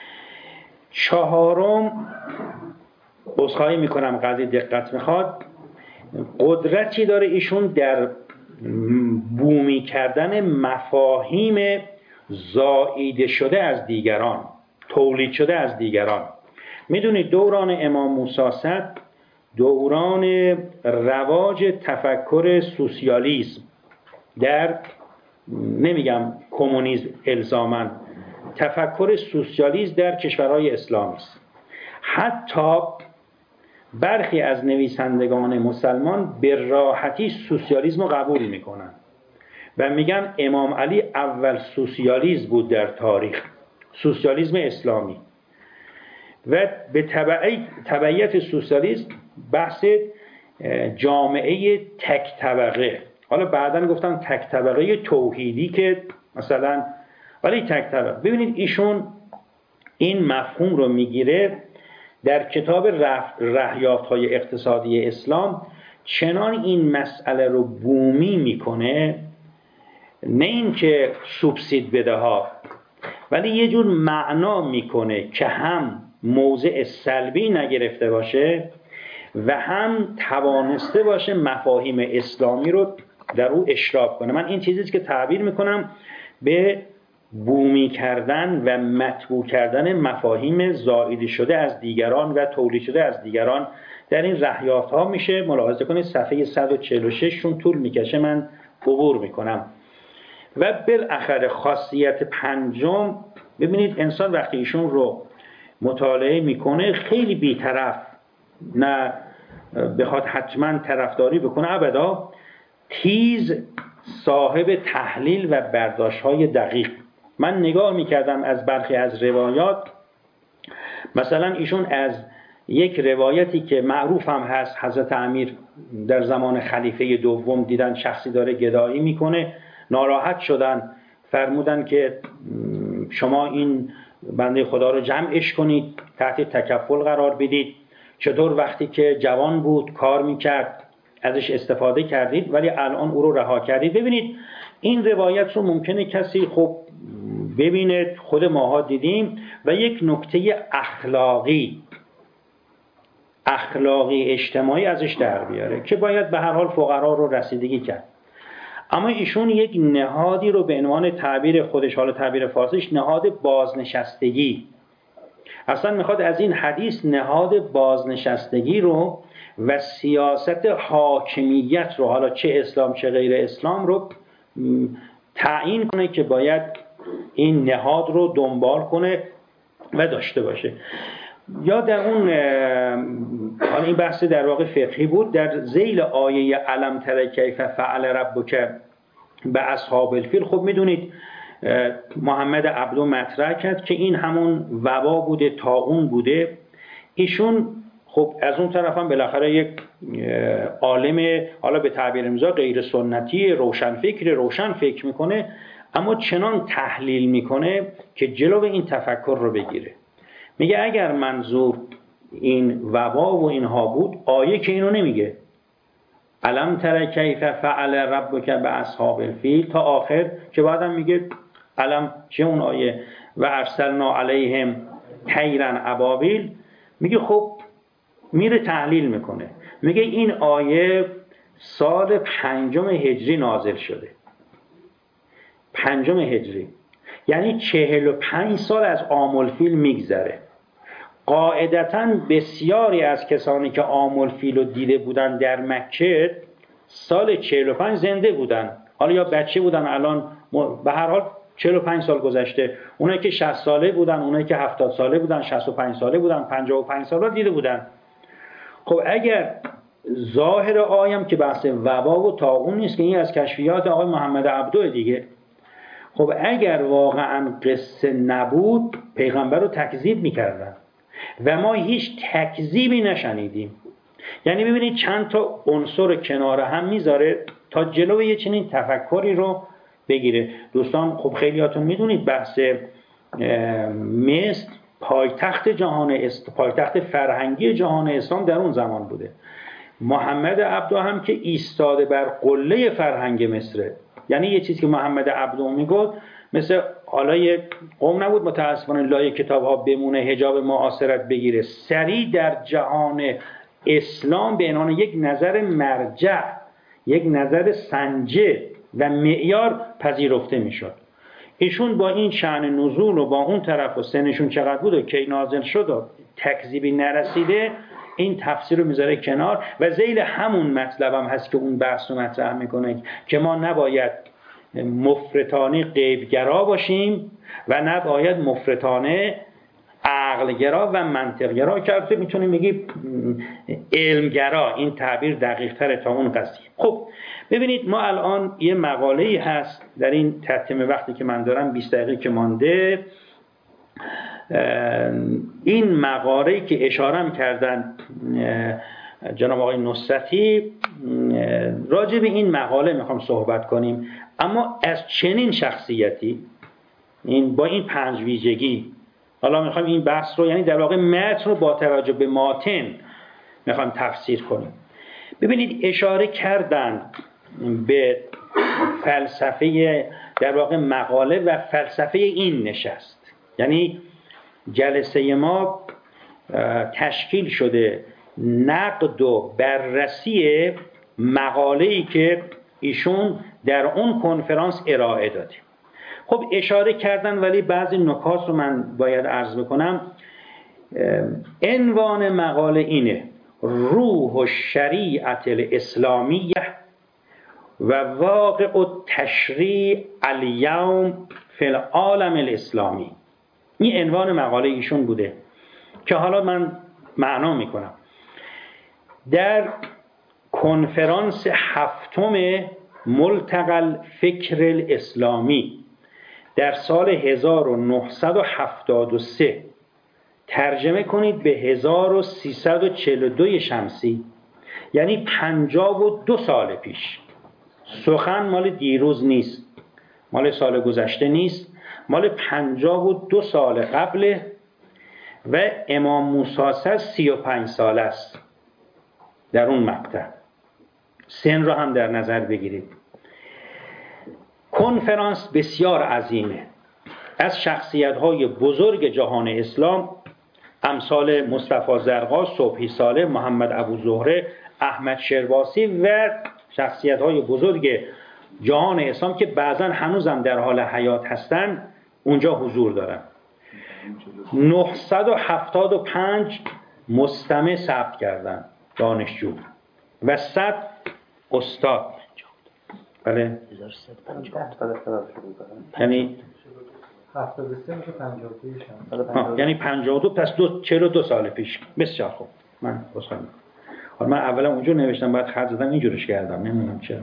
چهارم، عذرخواهی میکنم قضیه دقت میخواد، قدرتی داره ایشون در بومی کردن مفاهیم زائیده شده از دیگران، تولید شده از دیگران. میدونید دوران امام موسی صدر دوران رواج تفکر سوسیالیسم در، نمیگم کمونیسم الزاماً، تفکر سوسیالیسم در کشورهای اسلامی است. حتی برخی از نویسندگان مسلمان به راحتی سوسیالیسم رو قبول میکنن و میگن امام علی اول سوسیالیسم بود در تاریخ، سوسیالیسم اسلامی. و به تبعیت سوسیالیسم بحث جامعه تک طبقه، حالا بعداً گفتم تک طبقه توحیدی که مثلا، ولی تک طبقه. ببینید ایشون این مفهوم رو میگیره در کتاب رهیافت‌های اقتصادی اسلام، چنان این مسئله رو بومی میکنه، نه این که سوبسید بده ها، ولی یه جور معنا میکنه که هم موضع سلبی نگرفته باشه و هم توانسته باشه مفاهیم اسلامی رو در او اشراف کنه. من این چیزیست که تعبیر میکنم به بومی کردن و مطبوع کردن مفاهیم زائیده شده از دیگران و تولید شده از دیگران. در این رهیافت ها میشه ملاحظه کنید صفحه 146 شون طول میکشه، من عبور میکنم. و بالاخره خاصیت پنجم، ببینید انسان وقتی ایشون رو مطالعه میکنه خیلی بیطرف، نه بخواد حتما طرفداری بکنه، ابدا، تیز، صاحب تحلیل و برداشت‌های دقیق. من نگاه میکردم از برخی از روایات، مثلا ایشون از یک روایتی که معروف هم هست، حضرت امیر در زمان خلیفه دوم دیدن شخصی داره گدایی میکنه، ناراحت شدن، فرمودن که شما این بنده خدا رو جمعش کنید، تحت تکفل قرار بدید، چطور وقتی که جوان بود کار میکرد ازش استفاده کردید ولی الان او رو رها کردید. ببینید این روایت رو ممکنه کسی خب ببینه، خود ماها دیدیم، و یک نکته اخلاقی اجتماعی ازش در بیاره که باید به هر حال فقرا رو رسیدگی کرد. اما ایشون یک نهادی رو به عنوان تعبیر خودش، حالا تعبیر فارسیش، نهاد بازنشستگی، اصلا میخواد از این حدیث نهاد بازنشستگی رو و سیاست حاکمیت رو، حالا چه اسلام چه غیر اسلام رو تعیین کنه که باید این نهاد رو دنبال کنه و داشته باشه. یا در اون، حالا این بحث در واقع فقهی بود، در ذیل آیه الم تر کیف فعل ربک باصحاب الفیل، خب میدونید محمد عبدو مطرح کرد که این همون وبا بوده، طاعون بوده. ایشون خب از اون طرف هم بالاخره یک عالم، حالا به تعبیر امضا غیر سنتی، روشن فکر میکنه، اما چنان تحلیل میکنه که جلو این تفکر رو بگیره. میگه اگر منظور این وبا و اینها بود، آیه که اینو نمیگه، الم تر کیف فعل ربک باصحاب الفیل تا آخر، که بعدم میگه الم، چه اون آیه و ارسلنا علیهم طیرا ابابیل، میگه خب میره تحلیل میکنه، میگه این آیه سال 5 هجری نازل شده. 5 هجری یعنی 45 سال از عام الفیل میگذره. قاعدتاً بسیاری از کسانی که عام الفیل رو دیده بودن در مکه سال 45 زنده بودن، حالا یا بچه بودن، الان به هر حال 45 سال گذشته. اونایی که 60 ساله بودن، اونایی که 70 ساله بودن، 65 ساله بودن، 55 ساله دیده بودن. خب اگر ظاهر آیم که بحث وبا و طاعون نیست، که این از کشفیات آقای محمد عبدو دیگه، خب اگر واقعا قصه نبود پیغمبر رو تکذیب میکردن و ما هیچ تکذیبی نشنیدیم. یعنی ببینید چند تا عنصر کنار هم میذاره تا جلوی یه چنین تفکری رو بگیره. دوستان خب خیلیاتون میدونید بحث مصر پایتخت پایتخت فرهنگی جهان اسلام در اون زمان بوده. محمد عبدو هم که ایستاده بر قله فرهنگ مصره. یعنی یه چیزی که محمد عبدو میگفت، مثل حالا یک قوم نبود متاسفانه لای کتاب ها بمونه، حجاب معاصرت بگیره، سریع در جهان اسلام به عنوان یک نظر مرجع، یک نظر سنجه و معیار پذیرفته میشد. ایشون با این شأن نزول و با اون طرف و سنشون چقدر بود و کی نازل شد و تکذیبی نرسیده، این تفسیر رو میذاره کنار و ذیل همون مطلب هم هست که اون بحث رو مطرح میکنه که ما نباید مفرطانه غیبگرا باشیم و نباید مفرطانه عقلگرا و منطقگرا، که میتونیم بگیم علمگرا، این تعبیر دقیق تره تا اون قضیه. خب ببینید ما الان یه مقاله‌ای هست در این تتمه وقتی که من دارم 20 دقیقه که مانده، این مقاله‌ای که اشاره کردن جناب آقای نصرتی، راجع به این مقاله میخوام صحبت کنیم، اما از چنین شخصیتی، این با این 5 ویژگی. حالا میخوام این بحث رو، یعنی در واقع متن رو با توجه به ماتن میخوام تفسیر کنیم. ببینید اشاره کردن به فلسفه، در واقع مقاله و فلسفه این نشست، یعنی جلسه ما تشکیل شده نقد و بررسی مقاله‌ای که ایشون در اون کنفرانس ارائه داده. خب اشاره کردن، ولی بعضی نکات رو من باید عرض بکنم. عنوان مقاله اینه: روح و شریعت الاسلامیه و واقع التشریع الیوم فی العالم الاسلامی. این عنوان مقاله ایشون بوده که حالا من معنا میکنم. در کنفرانس 7 ملتقى فکر الاسلامی در سال 1973، ترجمه کنید به 1342 شمسی، یعنی 52 سال پیش. سخن مال دیروز نیست، مال سال گذشته نیست، مال 52 سال قبله و امام موسی 35 ساله است. در اون مقطع سن رو هم در نظر بگیرید. کنفرانس بسیار عظیمه، از شخصیت‌های بزرگ جهان اسلام امثال مصطفی زرقا، صبحی صالح، محمد ابو زهره، احمد شرواسی و شخصیت‌های بزرگ جهان اسلام که بعضا هنوزم در حال حیات هستن اونجا حضور دارن. 975 مستمع ثبت کردن دانشجو و 100 استاد. بله 1150 یعنی 73 میشه 52 یعنی 52 پس 42 سال پیش. بسیار خوب. من بسخواهی میکنم. حالا من اولا اونجا نوشتم بعد خط زدم اینجورش کردم نمیدونم چرا.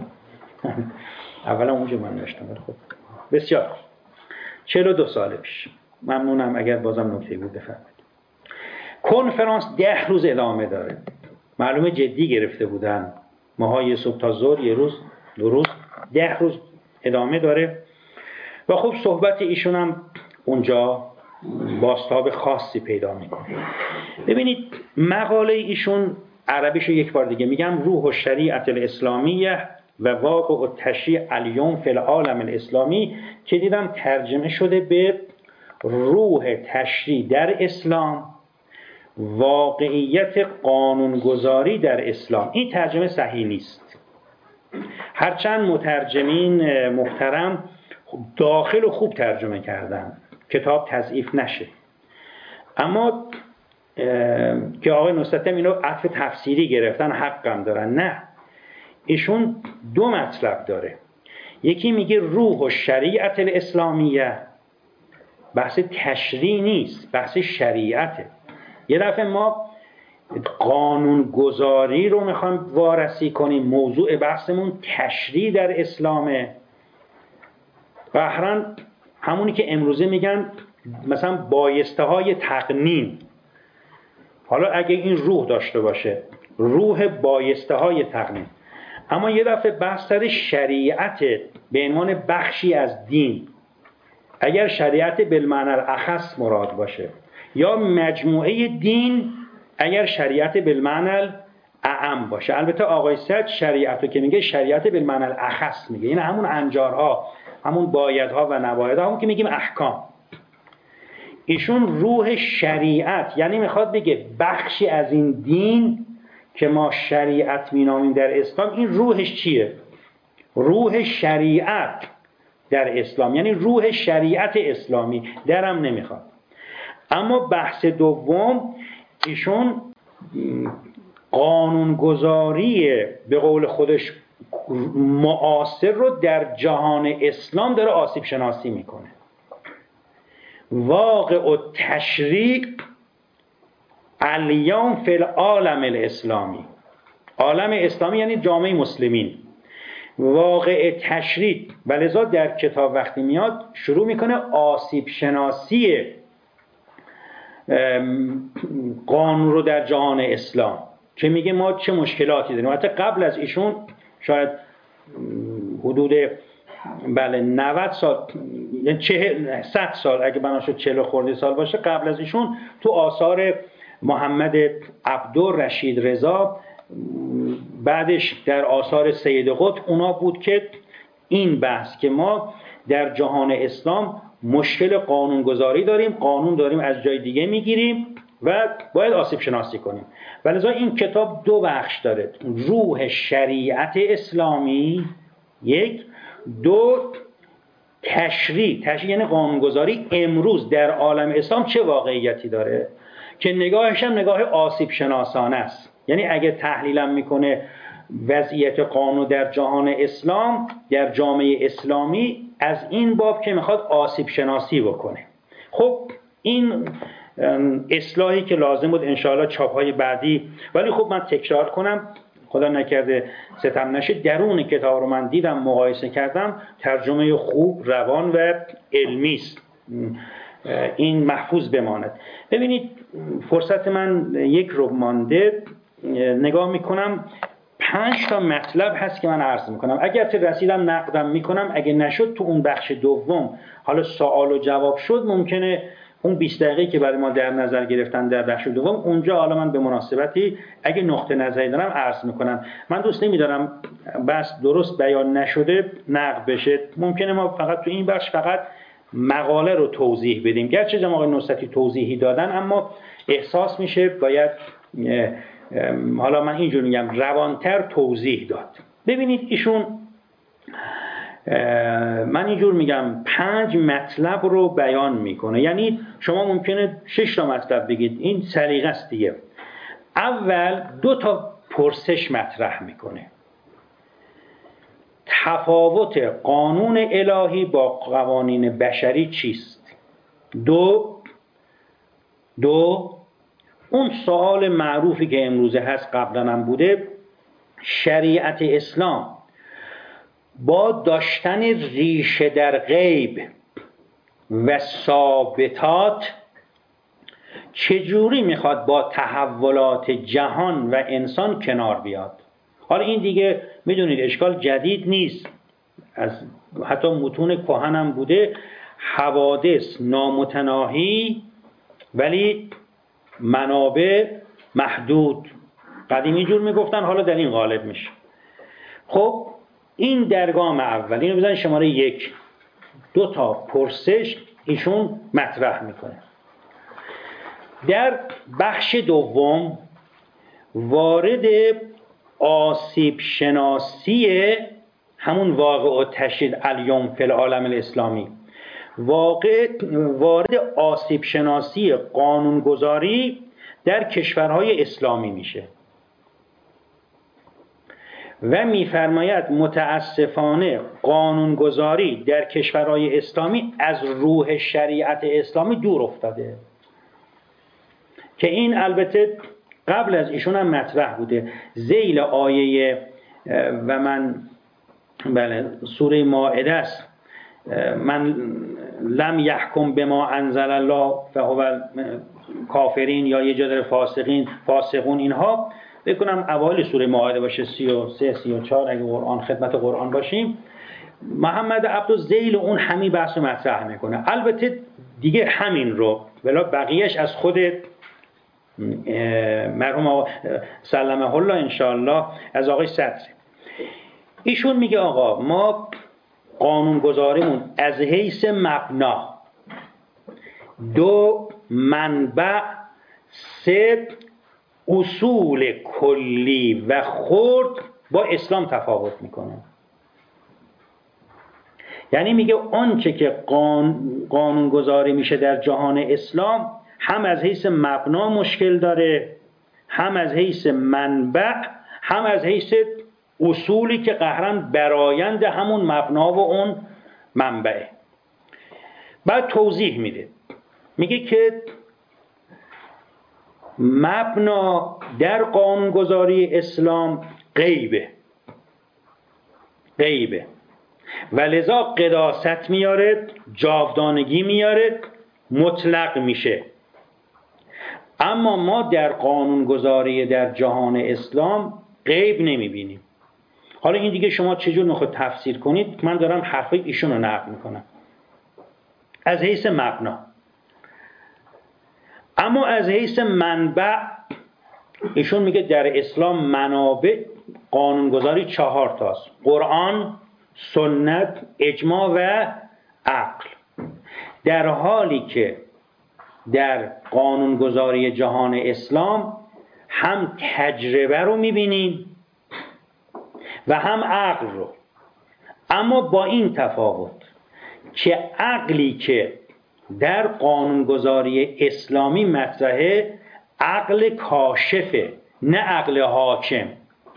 اولا اونجا من نوشتم ولی خب بسیار خوب. 42 سال پیش. ممنونم اگر بازم نکته بود بفرمایید. کنفرانس 10 روز ادامه داره. معلومه جدی گرفته بودن. ماهای صبح تا ظهر یه روز 2 روز 10 روز ادامه داره و خب صحبت ایشون هم اونجا بازتاب خاصی پیدا میکنه. ببینید مقاله ایشون عربیشو یک بار دیگه میگم، روح الشریعت الاسلامیه و واقع التشریع الیوم فی العالم الاسلامی، که دیدم ترجمه شده به روح تشریع در اسلام، واقعیت قانونگذاری در اسلام. این ترجمه صحیح نیست، هرچند مترجمین محترم داخل و خوب ترجمه کردن کتاب تضعیف نشه، اما که آقای نصرتی اینو عطف تفسیری گرفتن حقم دارن. نه، ایشون 2 مطلب داره. یکی میگه روح و شریعت الاسلامیه، بحث تشریع نیست، بحث شریعته. یه دفعه ما قانونگذاری رو میخوایم وارسی کنیم، موضوع بحثمون تشریع در اسلامه. بحراً همونی که امروزه میگن مثلا بایسته های تقنین. حالا اگه این روح داشته باشه، روح بایسته های تقنین، اما یه دفعه بحث سر شریعت به عنوان بخشی از دین، اگر شریعت بالمعنی الاخص مراد باشه، یا مجموعه دین اگر شریعت بالمعنی اعم باشه. البته آقای سعد شریعت رو که میگه شریعت بالمعنی الاخص میگه، یعنی همون انجارها، همون بایدها و نبایدها، همون که میگیم احکام. ایشون روح شریعت یعنی میخواد بگه بخشی از این دین که ما شریعت مینامیم در اسلام، این روحش چیه؟ روح شریعت در اسلام، یعنی روح شریعت اسلامی درم نمیخواد. اما بحث دوم ایشون قانونگذاری به قول خودش معاصر رو در جهان اسلام داره آسیب شناسی میکنه. واقع و تشریع الیوم فی العالم الاسلامی، عالم اسلامی یعنی جامعه مسلمین. واقع تشریع، ولذا در کتاب وقتی میاد شروع میکنه آسیب شناسی قانون رو در جهان اسلام، که میگه ما چه مشکلاتی داریم. حتی قبل از ایشون شاید حدود 90 سال، یعنی 100 سال، اگه بناشد 40 خورده سال باشه، قبل از ایشون تو آثار محمد عبدالرشید رضا، بعدش در آثار سید قطب، اونا بود که این بحث که ما در جهان اسلام مشکل قانونگذاری داریم، قانون داریم از جای دیگه میگیریم و باید آسیب شناسی کنیم. ولذا این کتاب 2 بخش داره: روح شریعت اسلامی 1، 2 تشریع یعنی قانونگذاری امروز در عالم اسلام چه واقعیتی داره، که نگاهش هم نگاه آسیب شناسانه است. یعنی اگه تحلیلم میکنه وضعیت قانون در جهان اسلام، در جامعه اسلامی، از این باب که میخواد آسیب شناسی بکنه. خب این اصلاحی که لازم بود انشاءالله چاپ‌های بعدی، ولی خب من تکرار کنم، خدا نکرده ستم نشه، درون کتاب رو من دیدم، مقایسه کردم، ترجمه خوب، روان و علمی است. این محفوظ بماند. ببینید فرصت من 1 رو مانده، نگاه میکنم 5 تا مطلب هست که من عرض میکنم. اگر رسیدم نقدم میکنم، اگه نشد تو اون بخش دوم حالا سوال و جواب شد، ممکنه اون 20 دقیقه که برای ما در نظر گرفتن در بخش دوم، اونجا حالا من به مناسبتی اگه نقطه نظری دارم عرض میکنم. من دوست نمیدارم بس درست بیان نشده نقد بشه. ممکنه ما فقط تو این بخش فقط مقاله رو توضیح بدیم، گرچه جناب آقای نصرتی توضیحی دادن، اما احساس میشه باید، حالا من اینجور میگم، روانتر توضیح داد. ببینید ایشون من اینجور میگم 5 مطلب رو بیان میکنه. یعنی شما ممکنه 6 تا مطلب بگید، این سلیقه است دیگه. اول 2 تا پرسش مطرح میکنه: تفاوت قانون الهی با قوانین بشری چیست؟ دو اون سوال معروفی که امروزه هست، قبلا هم بوده، شریعت اسلام با داشتن ریشه در غیب و ثابتات چجوری میخواد با تحولات جهان و انسان کنار بیاد؟ حالا این دیگه میدونید اشکال جدید نیست، از حتی متون کهن هم بوده. حوادث نامتناهی ولی منابع محدود، قدیمی جور میگفتن، حالا در این غالب میشه. خب این در گام اول، اینو بزنید شماره 1. 2 تا پرسش ایشون مطرح میکنه. در بخش دوم وارد آسیب شناسی همون واقع و تشدید الیوم فی العالم الاسلامی، وارد آسیب شناسی قانونگذاری در کشورهای اسلامی میشه و میفرماید متاسفانه قانونگذاری در کشورهای اسلامی از روح شریعت اسلامی دور افتاده، که این البته قبل از ایشون هم مطرح بوده. ذیل آیه و من سوره مائده است، من لم یحکم بما انزل الله فهو کافرین، یا یه جا در فاسقون، اینها بکنم اوایل سوره مائده باشه، 33 34 اگه قرآن خدمت قرآن باشیم. محمد عبدو ذیل اون همین بحث رو مطرح میکنه. البته دیگه همین رو ولی بقیهش از خود مرحوم سلمه الله انشاءالله از آقای صدری. ایشون میگه آقا ما قانونگذاریمون از حیث مبنا، 2 منبع، 3 اصول کلی و خرد با اسلام تفاوت میکنه. یعنی میگه آنچه که قانونگذاری میشه در جهان اسلام هم از حیث مبنا مشکل داره، هم از حیث منبع، هم از حیث اصولی که قهرن برایند همون مبنا و اون منبعه. بعد توضیح میده، میگه که مبنا در قانونگذاری اسلام غیبه و لذا قداست میاره، جاودانگی میاره، مطلق میشه. اما ما در قانونگذاری در جهان اسلام غیب نمیبینیم. حالا این دیگه شما چجور میخواد تفسیر کنید، من دارم حرفای ایشون رو نقل میکنم از حیث مبنا. اما از حیث منبع ایشون میگه در اسلام منابع قانونگذاری 4 تاست: قرآن، سنت، اجماع و عقل. در حالی که در قانونگذاری جهان اسلام هم تجربه رو میبینیم و هم عقل رو، اما با این تفاوت که عقلی که در قانونگذاری اسلامی مطرحه عقل کاشفه، نه عقل حاکم.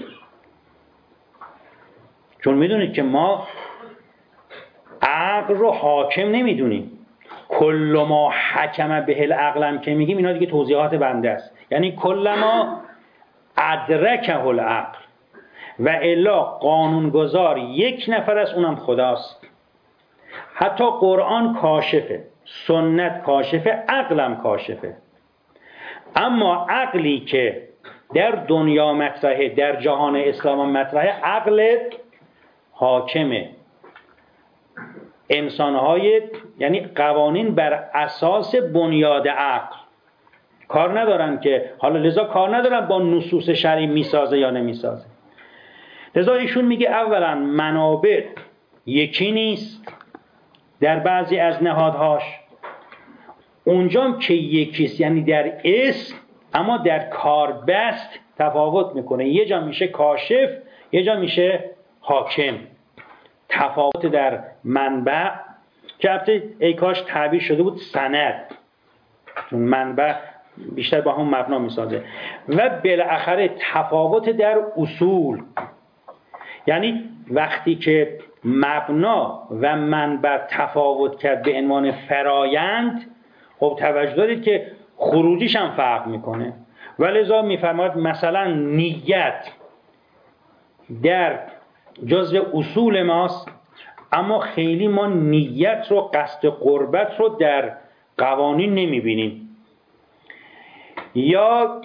چون میدونید که ما عقل رو حاکم نمیدونیم. کل ما حکم به العقل هم که میگیم اینا دیگه توضیحات بنده است، یعنی کل ما ادرکه العقل و الا قانونگذار یک نفر است، اونم خداست. حتی قرآن کاشفه، سنت کاشفه، عقلم کاشفه. اما عقلی که در دنیا مطرحه، در جهان اسلام مطرحه، عقل حاکمه. انسانهای یعنی قوانین بر اساس بنیاد عقل کار ندارن، که حالا لذا کار ندارن با نصوص شرعی میسازه یا نمیسازه. لذا ایشون میگه اولا منابع یکی نیست در بعضی از نهادهاش، اونجام که یکیست یعنی در اسم، اما در کاربست تفاوت میکنه. یه جا میشه کاشف، یه جا میشه حاکم. تفاوت در منبع که البته ای کاش تعبیر شده بود سند، چون منبع بیشتر با هم مبنا میسازه، و بالاخره تفاوت در اصول. یعنی وقتی که مبنا و منبع تفاوت کرد به عنوان فرایند، خب توجه دارید که خروجیش هم فرق میکنه. ولذا میفرماید مثلا نیت در جزء اصول ماست، اما خیلی ما نیت رو، قصد قربت رو در قوانین نمیبینیم. یا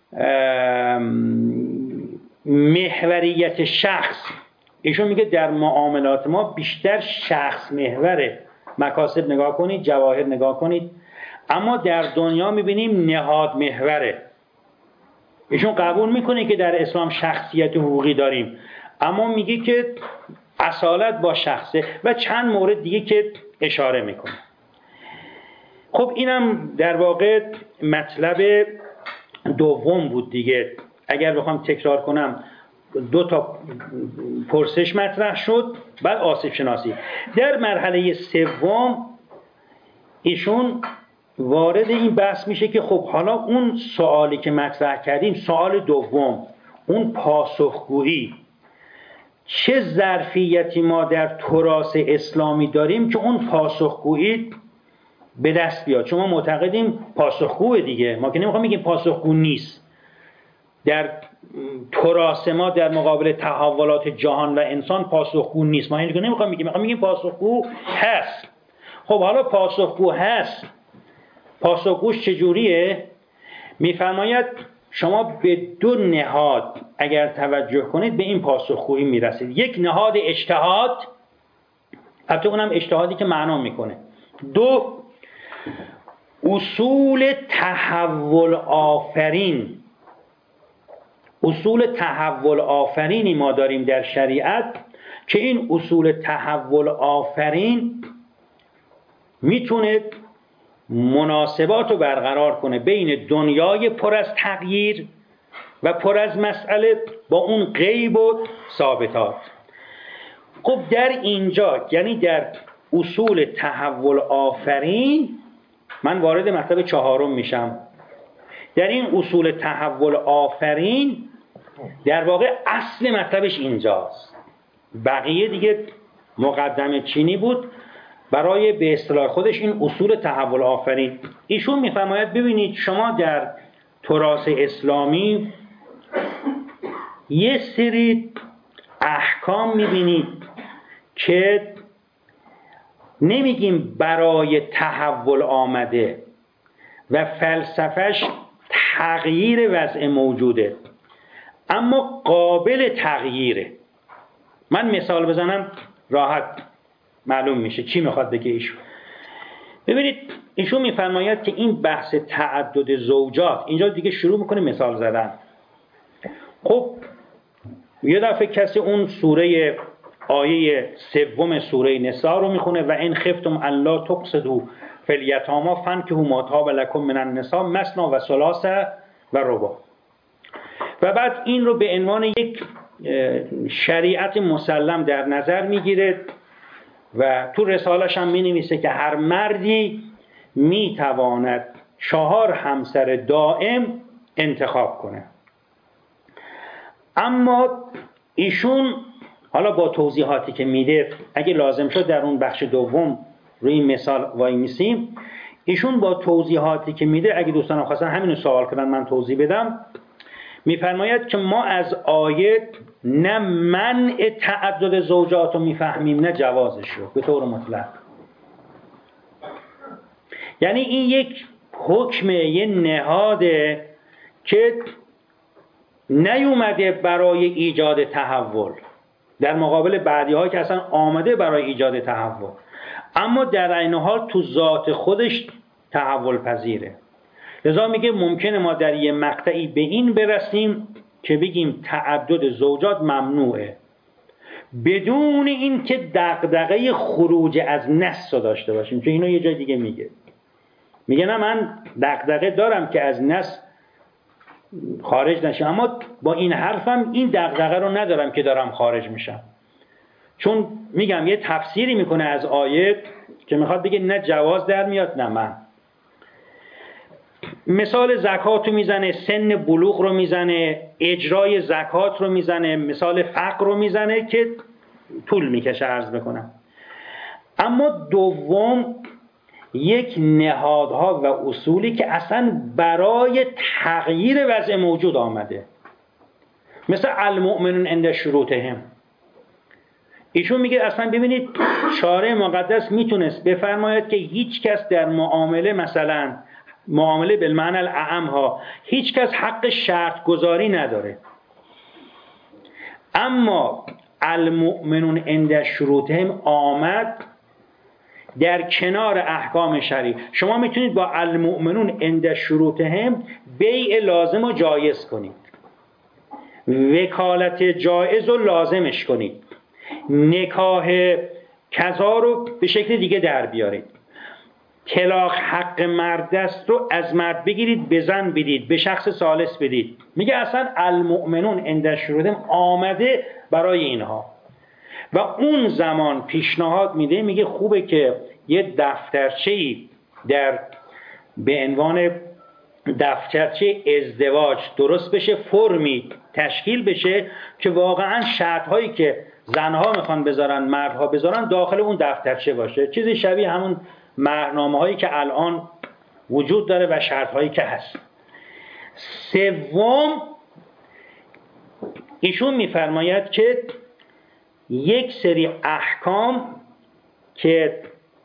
محوریت شخص، ایشون میگه در معاملات ما بیشتر شخص محوره. مکاسب نگاه کنید، جواهر نگاه کنید، اما در دنیا میبینیم نهاد محوره. ایشون قبول میکنه که در اسلام شخصیت حقوقی داریم، اما میگه که اصالت با شخصه و چند مورد دیگه که اشاره میکنه. خب اینم در واقع مطلب دوم بود دیگه. اگر بخوام تکرار کنم، 2 پرسش مطرح شد، بعد آسیب شناسی. در مرحله سوم ایشون وارد این بحث میشه که خب حالا اون سوالی که مطرح کردیم، سوال دوم، اون پاسخگویی، چه ظرفیتی ما در تراث اسلامی داریم که اون پاسخگویی به دست بیاد. چون ما معتقدیم پاسخگوه دیگه، ما که نمیخوام بگیم پاسخگو نیست. در تراث ما در مقابل تحولات جهان و انسان پاسخگو نیست. ما اینجا نمیخوام بگیم، میخوام بگیم پاسخگو هست. خب حالا پاسخگو هست، پاسخگوش چجوریه؟ میفرماید شما به 2 نهاد اگر توجه کنید به این پاسخگویی میرسید. یک نهاد اجتهاد، البته اونم اجتهادی که معنا میکنه. 2 اصول تحول آفرین. اصول تحول آفرینی ما داریم در شریعت که این اصول تحول آفرین میتونه مناسبات رو برقرار کنه بین دنیای پر از تغییر و پر از مسئله با اون غیب و ثابتات. خب در اینجا، یعنی در اصول تحول آفرین، من وارد مطلب 4 میشم. در این اصول تحول آفرین در واقع اصل مطلبش اینجاست. بقیه دیگه مقدمه چینی بود برای به اصطلاح خودش این اصول تحول آفرین. ایشون میفرماید ببینید شما در تراث اسلامی یه سری احکام میبینید که نمیگیم برای تحول آمده و فلسفهش تغییر وضع موجوده، اما قابل تغییره. من مثال بزنم راحت معلوم میشه چی میخواد بگه ایشون. ببینید ایشون میفرماید که این بحث تعدد زوجات، اینجا دیگه شروع میکنه مثال زدن. خب یه دفعه کسی اون سوره آیه 3 سوره نساء رو میخونه و ان خفتم الا تقسطوا فی الیتامی فانکحوا ما طاب لکم من النساء مثنی و ثلاث و رباع، و بعد این رو به عنوان یک شریعت مسلم در نظر میگیره و تو رسالش هم مینویسه که هر مردی میتواند 4 همسر دائم انتخاب کنه. اما ایشون حالا با توضیحاتی که میده، اگه لازم شد در اون بخش دوم روی این مثال وای میسیم، ایشون با توضیحاتی که میده، اگه دوستان خواستن همینو سوال کنن من توضیح بدم، میفرماید که ما از آیه نه منع تعدد زوجات رو میفهمیم نه جوازش رو به طور مطلق. یعنی این یک حکم، یه نهاده که نیومده برای ایجاد تحول در مقابل بعدی ها که اصلا آمده برای ایجاد تحول، اما در عین حال تو ذات خودش تحول پذیره. لذا میگه ممکنه ما در یه مقطعی به این برسیم که بگیم تعدد زوجات ممنوعه بدون این که دغدغه خروج از نص رو داشته باشیم. چون اینو یه جای دیگه میگه نه من دغدغه دارم که از نص خارج نشم، اما با این حرفم این دغدغه رو ندارم که دارم خارج میشم. چون میگم یه تفسیری میکنه از آیه که میخواد بگه نه جواز در میاد نه من. مثال زکات رو میزنه، سن بلوغ رو میزنه، اجرای زکات رو میزنه، مثال فقر رو میزنه که طول میکشه عرض بکنم. اما دوم یک نهادها و اصولی که اصلا برای تغییر وضع موجود آمده، مثل المؤمنون عند شروطهم. ایشون میگه اصلا ببینید شارع مقدس میتونست بفرماید که هیچ کس در معامله، مثلا معامله بالمعنی الاعم ها، هیچ کس حق شرط گذاری نداره، اما المؤمنون عند شروطهم آمد در کنار احکام شرعی. شما میتونید با المؤمنون عند شروطهم بیع لازم رو جایز کنید، وکالت جایز رو لازمش کنید، نکاح کذا رو به شکل دیگه در بیارید، طلاق حق مرد است رو از مرد بگیرید به زن بدید، به شخص ثالث بدید. میگه اصلا المؤمنون عند شروطهم آمده برای اینها. و اون زمان پیشنهاد میده، میگه خوبه که یه دفترچه‌ای به عنوان دفترچه ازدواج درست بشه، فرمی تشکیل بشه که واقعا شرط‌هایی که زنها میخوان بذارن مردها بذارن داخل اون دفترچه باشه، چیزی شبیه همون مهرنامه‌هایی که الان وجود داره و شرط‌هایی که هست. سوم ایشون میفرماید که یک سری احکام که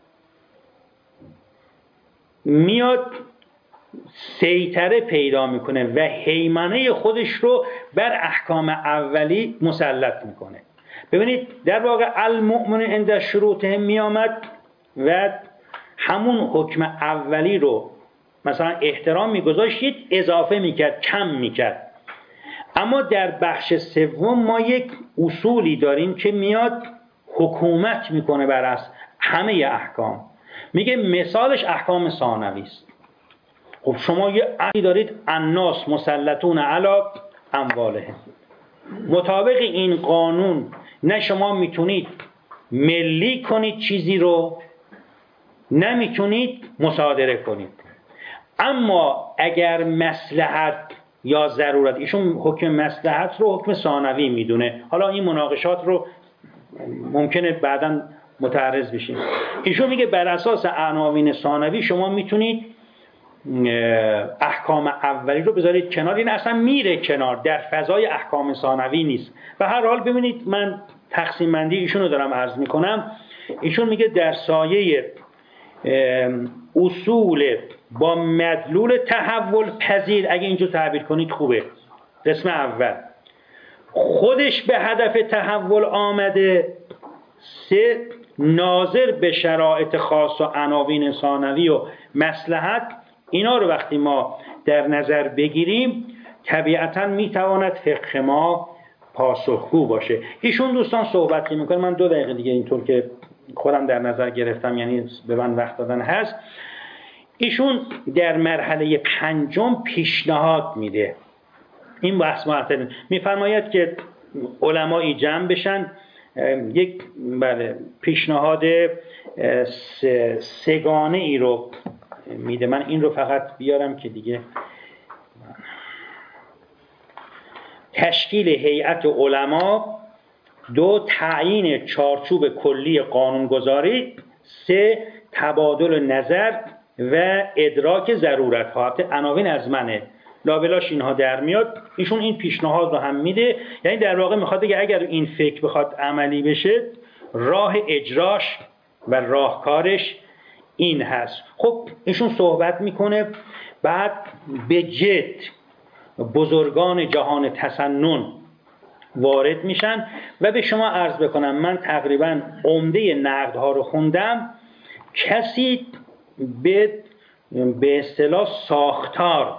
میاد سیطره پیدا میکنه و هیمنه خودش رو بر احکام اولی مسلط میکنه. ببینید در واقع المؤمن عند شروطهم میامد و همون حکم اولی رو مثلا احترام میگذاشت، اضافه میکرد، کم میکرد. اما در بخش سوم ما یک اصولی داریم که میاد حکومت میکنه بر همه احکام. میگه مثالش احکام ثانوی است. خب شما یه عقلی دارید الناس مسلطون علی اموالهم، مطابق این قانون نه شما میتونید ملی کنید چیزی رو، نه میتونید مصادره کنید. اما اگر مصلحت یا ضرورت، ایشون حکم مصلحت رو حکم ثانوی میدونه، حالا این مناقشات رو ممکنه بعداً متعرض بشیم. ایشون میگه بر اساس عناوین ثانوی شما میتونید احکام اولی رو بذارید کنار، این اصلا میره کنار، در فضای احکام ثانوی نیست. به هر حال ببینید من تقسیم بندی ایشون رو دارم عرض میکنم. ایشون میگه در سایه اصول با مدلول تحول پذیر، اگه اینجور تعبیر کنید خوبه، قسم اول خودش به هدف تحول آمده، سه ناظر به شرایط خاص و عناوین ثانوی و مصلحت، اینا رو وقتی ما در نظر بگیریم طبیعتاً میتواند فقه ما پاسخگو باشه. ایشون دوستان صحبت که میکنه، من 2 دقیقه دیگه اینطور که خودم در نظر گرفتم، یعنی به من وقت دادن هست، ایشون در مرحله 5 پیشنهاد میده. این بحث معطل میفرماید که علمایی جمع بشن، یک پیشنهاد سگانه ای رو میده. من این رو فقط بیارم که دیگه تشکیل هیئت علما، 2 تعیین چارچوب کلی قانونگذاری، 3 تبادل نظر و ادراک ضرورت ها. عناوین از منه، لابلاش اینها در میاد. ایشون این پیشنهاد رو هم میده، یعنی در واقع میخواد بگه اگر این فکر بخواد عملی بشه راه اجراش و راهکارش این هست. خب ایشون صحبت میکنه، بعد به جد بزرگان جهان تسنن وارد میشن و به شما عرض بکنم من تقریبا عمده نقدها رو خوندم، کسی به اصطلاح ساختار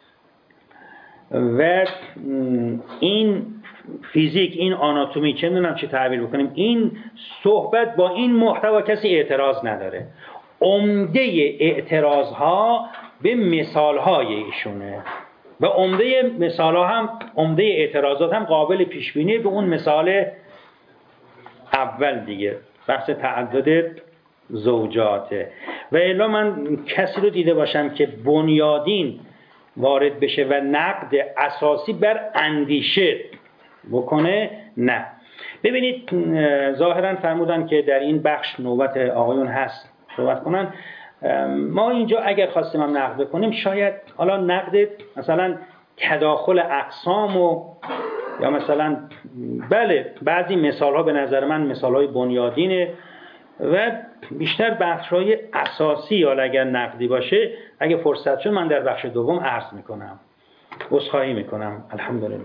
و این فیزیک، این آناتومی، چه میدونم چه تعبیر بکنیم، این صحبت با این محتوا کسی اعتراض نداره. عمده اعتراضها به مثالهای ایشونه و عمده مثالها هم، عمده اعتراضات هم قابل پیش بینی به اون مثال اول دیگه، بحث تعدد زوجاته. و الا من کسی رو دیده باشم که بنیادین وارد بشه و نقد اساسی بر اندیشه بکنه، نه. ببینید ظاهرا فرمودن که در این بخش نوبت آقایون هست صحبت کنن. ما اینجا اگر خواستیم هم نقد کنیم، شاید حالا نقد مثلا تداخل اقسام و یا مثلا بله بعضی مثال ها به نظر من مثال های بنیادینه و بیشتر بحث‌های اساسی، حالا اگر نقدی باشه اگه فرصت شد من در بخش دوم عرض میکنم. عذرخواهی میکنم. الحمدلله.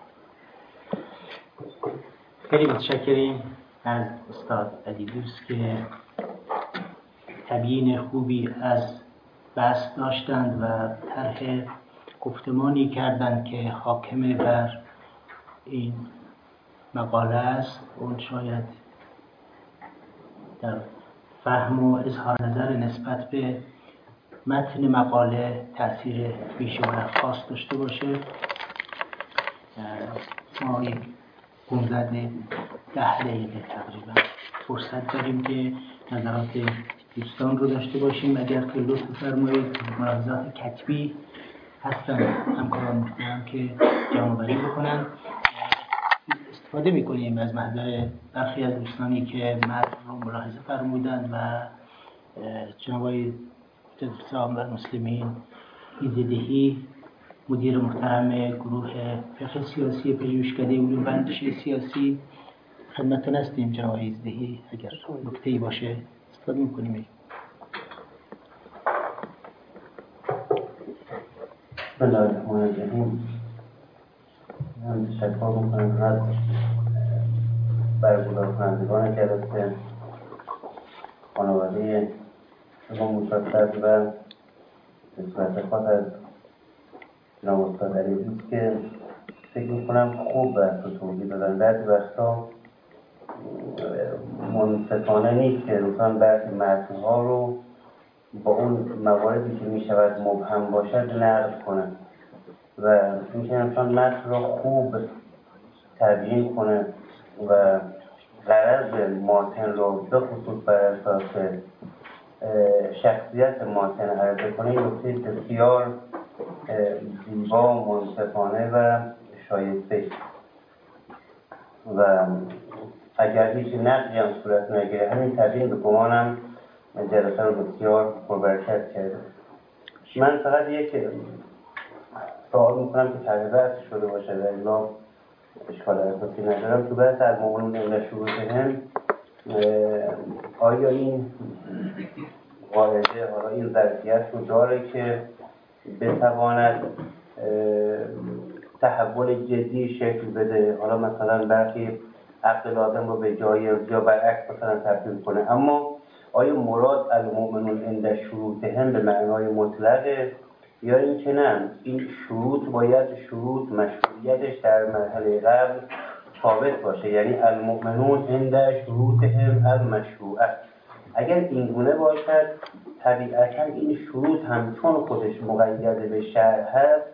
خیلی متشکریم از استاد علی دوست که تبیین خوبی از بحث داشتند و طرح گفتمانی کردند که حاکم بر این مقاله است. اون شاید در فهم و اظهار نظر نسبت به متن مقاله تأثیر بیش و خاص داشته باشه. ما 15-10 دقیقه تقریبا فرصت داریم که نظرات دوستان رو داشته باشیم. اگر که لطف فرمایید ملاحظات کتبی هستن همکاران محترم که جمع‌آوری بکنن. استفاده می‌کنیم از محضر برخی از دوستانی که متن رو ملاحظه فرمودن و جناب آقای جزیره‌سام و مسلمین ایزدهی مدیر محترم گروه فقه سیاسی پژوهشکده علوم و اندیشه سیاسی خدمتتون هستیم. جناب آقای ایزدهی اگر نکته‌ای باشه استفاده می‌کنیم. بسم الله الرحمن الرحیم. من تشکر می‌کنم از برگزار کنندگان جلسه، خانواده امام مشفق و به صورت خاص از جناب استاد علی دوست که فکر می‌کنم خوب بحث رو توضیح دادن. بعضی وقتا منصفانه نیست که انسان بعضی متن‌ها رو با اون مواردی که می‌شود مبهم باشد نقد کنه و میشه انسان متن رو خوب تبیین کنه و غرض ماتن رو به خصوص بر اساس شخصیت ماتن عرضه کنه. این نکته بسیار زیبا، منصفانه و شایسته و اگر هیچ نقدی هم صورت نگیره همین تبیین به گمانم جلسه رو بسیار پربرکت کرده. من فقط یک سوال میکنم که تقریبا شده باشه و الا اشکال اساسی ندارم. تو بحث المؤمنون عند شروطهم آیا این قاعده، حالا این ظرفیت رو داره که بتواند تحول جدی شکل بده؟ حالا مثلا برخی عقل لازم رو به جای یا برعکس مثلا تبدیل کنه. اما آیا مراد المؤمنون عند شروطهم به معنای مطلقه یا اینکه نه این شروط باید شروط مشروعیتش در مرحله قبل ثابت باشه، یعنی المؤمنون عند شروطهم المشروعه؟ اگر این گونه باشد طبیعتا این شروط هم چون خودش مقید به شرع هست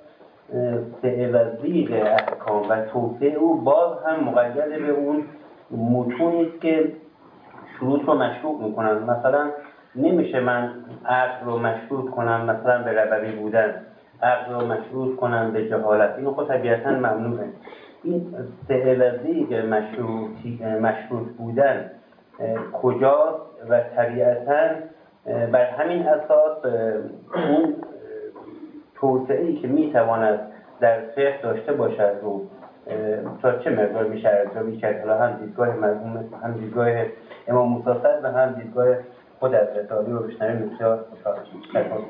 تعویض احکام و توسعه او باز هم مقید به اون متونی است که شروط رو مشروع میکنن. مثلا نمیشه من عقل رو مشروط کنم مثلا به ربوی بودن، عقل رو مشروط کنم به جهالت، اینو خود طبیعتا ممنوعه. این تعویضی که مشروط بودن کجاست و طبیعتا بر همین اساس اون توسعه‌ای که میتواند در فقه داشته باشد رو تا چه مقدار میشه ارزیابی کرد. حالا هم دیدگاه مرحوم، هم دیدگاه امام موسی صدر و هم دیدگاه خود حضرت علی رو بشنویم بسیار خوشحال میشم.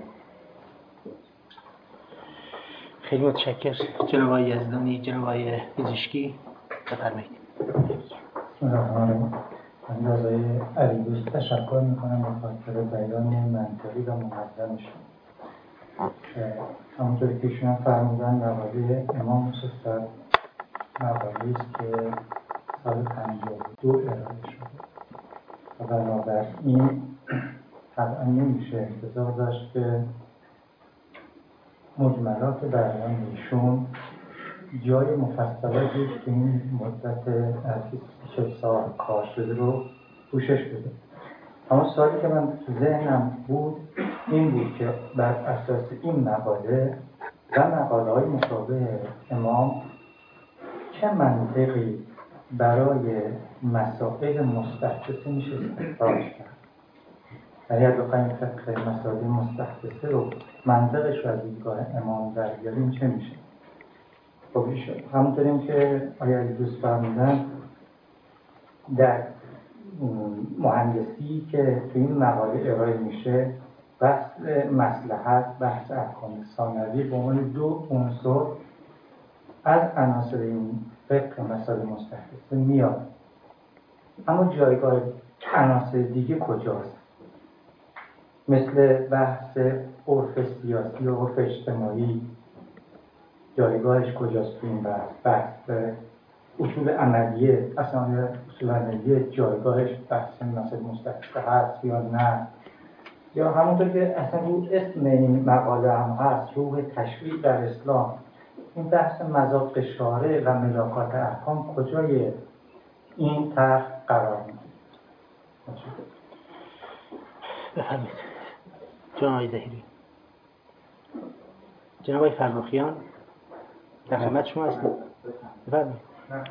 خیلی متشکرم. جناب آقای یزدانی، جناب آقای پزشکی بفرمایید. بسم الله الرحمن الرحیم. من از آقای علی دوست تشکر میکنم به خاطر بیان منطقی و منظمشون. همونطوری که ایشون فرمودن مقاله امام موسی صدر مقاله است که سال 52 ارائه شده و بنابراین طبعا نمیشه انتظار داشت که مجملات بیان ایشون جای مفصلاتی که این مدت از 20 سال کار شده رو پوشش بده. اما سوالی که من تو ذهنم بود این بود که بر اساس این مقاله و مقاله‌های مشابه امام چه منطقی برای مسائل مستحدثه میشه استخراج کرد. یعنی اگه بخوایم فقه مسائل مستحدثه رو منطقش رو از دیدگاه امام در بیاریم چه میشه؟ خب همونطوریم که آیا دوست فرمودن در مهندسی که تو این مقاله ارائه میشه بحث مصلحت، بحث احکام ثانوی به عنوان دو عنصر از عناصر این فقه مسائل مستحدثه میاد. اما جایگاه عناصر دیگه کجاست؟ مثل بحث عرف سیاسی و عرف اجتماعی جایگاهش کجاست تو این بحث اصول عملیه، اصلا اصول عملیه جایگاهش بحث مسائل مستحدثه هست یا نه؟ یا همونطور که اصلا رو اسم این مقاله هم هست، روح تشریع در اسلام، این بحث مذاق شارع و ملاکات احکام کجای این طرح قرار می‌گیره؟ بفرمایید جناب آقای ظهیری. جناب آقای فرخیان در خدمت شما هستیم. بفرمایید.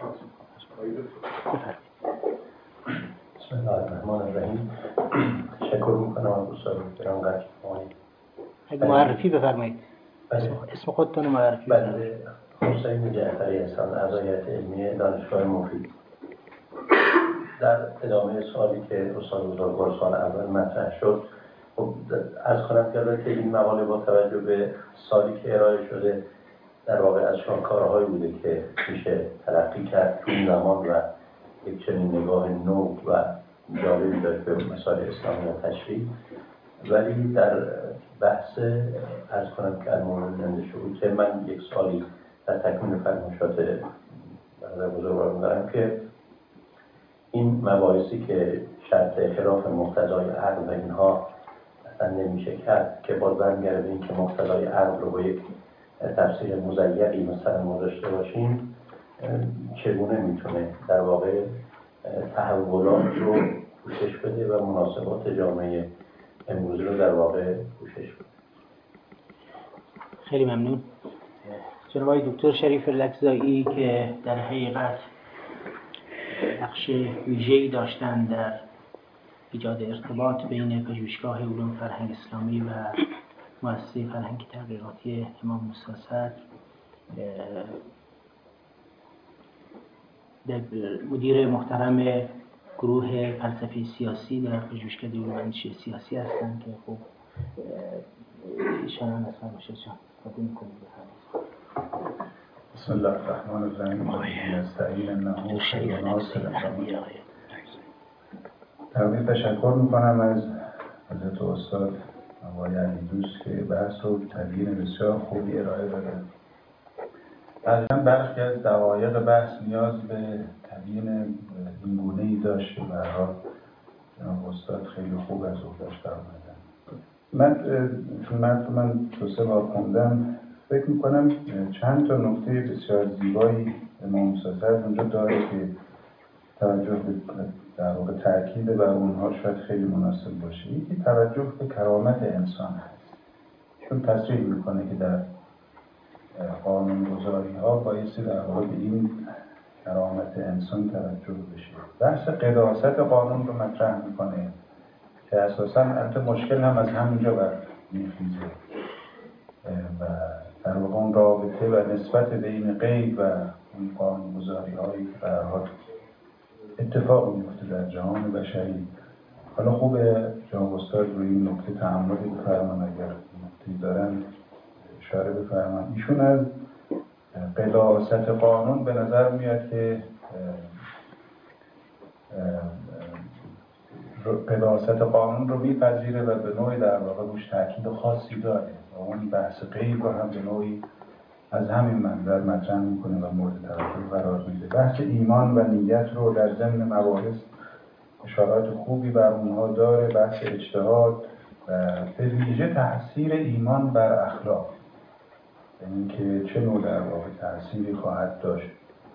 بسم الله الرحمن الرحیم. تشکر میکنم از دوستان گرامی که معرفی بفرمایید. بله. اسم خودتون رو معرفی بفرمایید. حسین جعفری هستم، اعضای هیئت علمی دانشگاه مفید. در ادامه سوالی که استاد بزرگوار سال اول مطرح شد، خب عرض کنم که این مقاله با توجه به سالی که ارائه شده در واقع از شاهکارهایی بوده که میشه تلقی کرد تو این زمان و یک چنین نگاه نو و جالبی داشت به مسائل اسلامی و تشریع. ولی در بحث عرض کنم که المورد ننده شد که من یک سوالی در تکمیل فرمایشات برادر بزرگوارم دارم که این مباحثی که شرط خلاف مقتضای عقل و اینها اصلا نمیشه کرد که باز برمیگرده به این که مقتضای عقل رو با یک تفسیر مزیقی مثلا ما داشته باشیم چگونه میتونه در واقع تحولات رو پوشش بده و مناسبات جامعه امروزی رو در واقع پوشش بده. خیلی ممنون. جناب آقای دکتر شریف لکزایی که در حقیقت نقش ویژه‌ای داشتن در ایجاد ارتباط بین پژوهشگاه علوم فرهنگ اسلامی و مؤسسه فرهنگ تحقیقاتی امام موسی صدر، مدیر محترم گروه فلسفه سیاسی در پژوهشکده علوم اندیشه سیاسی هستند که خب ایشان هم از فرمایشاتشان استفاده می‌کنیم. بسم الله الرحمن الرحیم. نستعین انه خیر ناصر. تشکر میکنم از حضرت استاد آقای علی دوست که بحث رو تبیین بسیار خوبی ارائه دادن. بعضا برخی از دقایق بحث نیاز به تبیین این گونه‌ای داشت که به هر حال جناب استاد خیلی خوب از عهده‌اش درآمدن. من 2-3 بار خوندم، فکر میکنم چند تا نکته بسیار زیبایی امام موسی صدر اونجا داره که توجه به در واقع تأکید بر اونها شاید خیلی مناسب باشه. یکی توجه به کرامت انسان هست، چون تصریح میکنه که در قانونگذاری ها بایستی در واقع به این کرامت انسان توجه بشه. بحث قداست قانون رو مطرح میکنه که اساساً البته مشکل هم از همینجا برمیخیزه و در واقع اون رابطه و نسبت بین غیب و اون قانونگذاری هایی که به هر حال اتفاق میفته در جهان بشری. حالا خوبه جناب استاد روی این نکته تأملی بفرمان، اگر نکته‌ای دارن اشاره بفرمان. ایشون از قداست قانون به نظر میاد که قداست قانون رو میپذیره و به نوعی در واقع روش تأکید خاصی داره و اون بحث غیب رو هم به نوعی از همین منظر مطرح میکنه و مورد توجه قرار میده. بحث ایمان و نیت رو در ضمن مباحث اشارات خوبی بر اونها داره. بحث اجتهاد و به ویژه تأثیر ایمان بر اخلاق. اینکه چه نوع در واقع تأثیری خواهد داشت.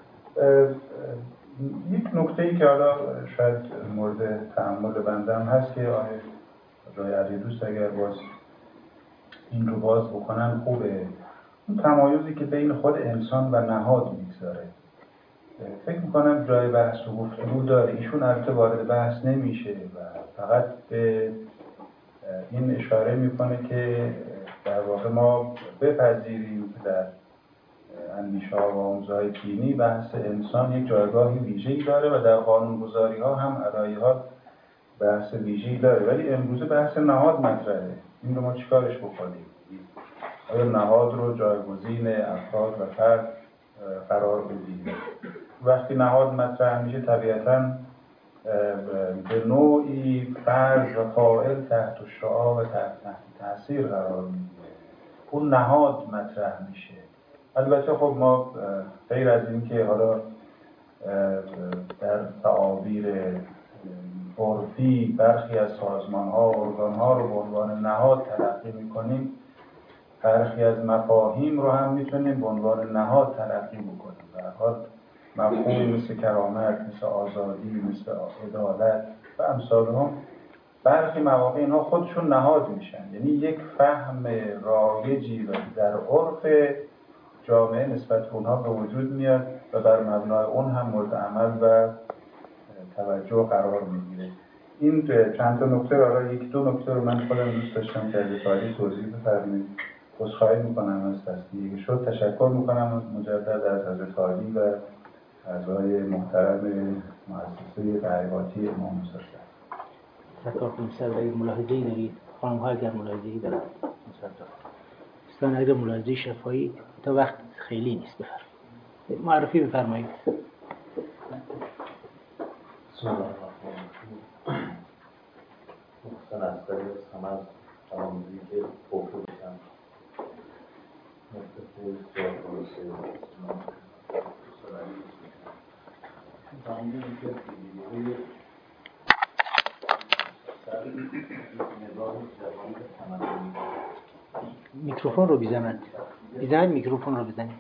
یک نکته‌ای که حالا شاید مورد تأمل بنده هم هست که آقای علی دوست اگر باز این رو باز بکنن خوبه، اون تمایزی که بین خود انسان و نهاد میگذاره. فکر میکنم جای بحث و گفتگو داره. ایشون البته وارد بحث نمیشه و فقط به این اشاره میکنه که در واقع ما بپذیریم که در اندیشه‌ها و آموزه‌های دینی بحث انسان یک جایگاهی ویژه‌ای داره و در قانون‌گذاری‌ها هم علایها بحث ویژه‌ای داره، ولی امروزه بحث نهاد مطرحه. این رو ما چیکارش بکنیم؟ آیا نهاد رو جایگزین افراد و فرد قرار بدیم؟ وقتی نهاد مطرح میشه طبیعتاً به نوعی فرد و فاعل تحت الشعاع و تحت تاثیر قرار میگیره. اون نهاد مطرح میشه. البته خب ما غیر از این که حالا در تعابیر عرفی برخی از سازمان‌ها و ارگان‌ها رو به عنوان نهاد تلقی می‌کنیم، برخی از مفاهیم رو هم می‌تونیم به عنوان نهاد تلقی بکنیم. به هر حال مفهومی مثل کرامت، مثل آزادی، مثل عدالت و امثالهم، برخی مواقع اینها خودشون نهاد میشن، یعنی یک فهم رایجی و در عرف جامعه نسبت به اونها به وجود میاد و بر مبنای اون هم مورد عمل و توجه قرار میگیره. این چند تا نکته رو، حالا یک دو نکته رو من خودم دوست داشتم که از تاریخ توضیح بفرمایید. عذرخواهی میکنم از تصدیقی که شد. تشکر میکنم مجدد از حضرت عالی و اعضای محترم مؤسسه تحقیقاتی امام موسی. سرکار کنسر اگر ملاحظه‌ای دارید، خانم‌ها اگر ملاحظه‌ای دارند، دوستان اگر ملاحظه شفاهی تا وقت خیلی نیست بفرمایید. معرفی بفرمایید. بسم الله الرحمن الرحیم. محسن اصغری هستم از آموزی که فوقی بشم مفتفه سیاه پروسه فهمیدیم که دیگه میکروفون رو بزنید میکروفون رو بزنید.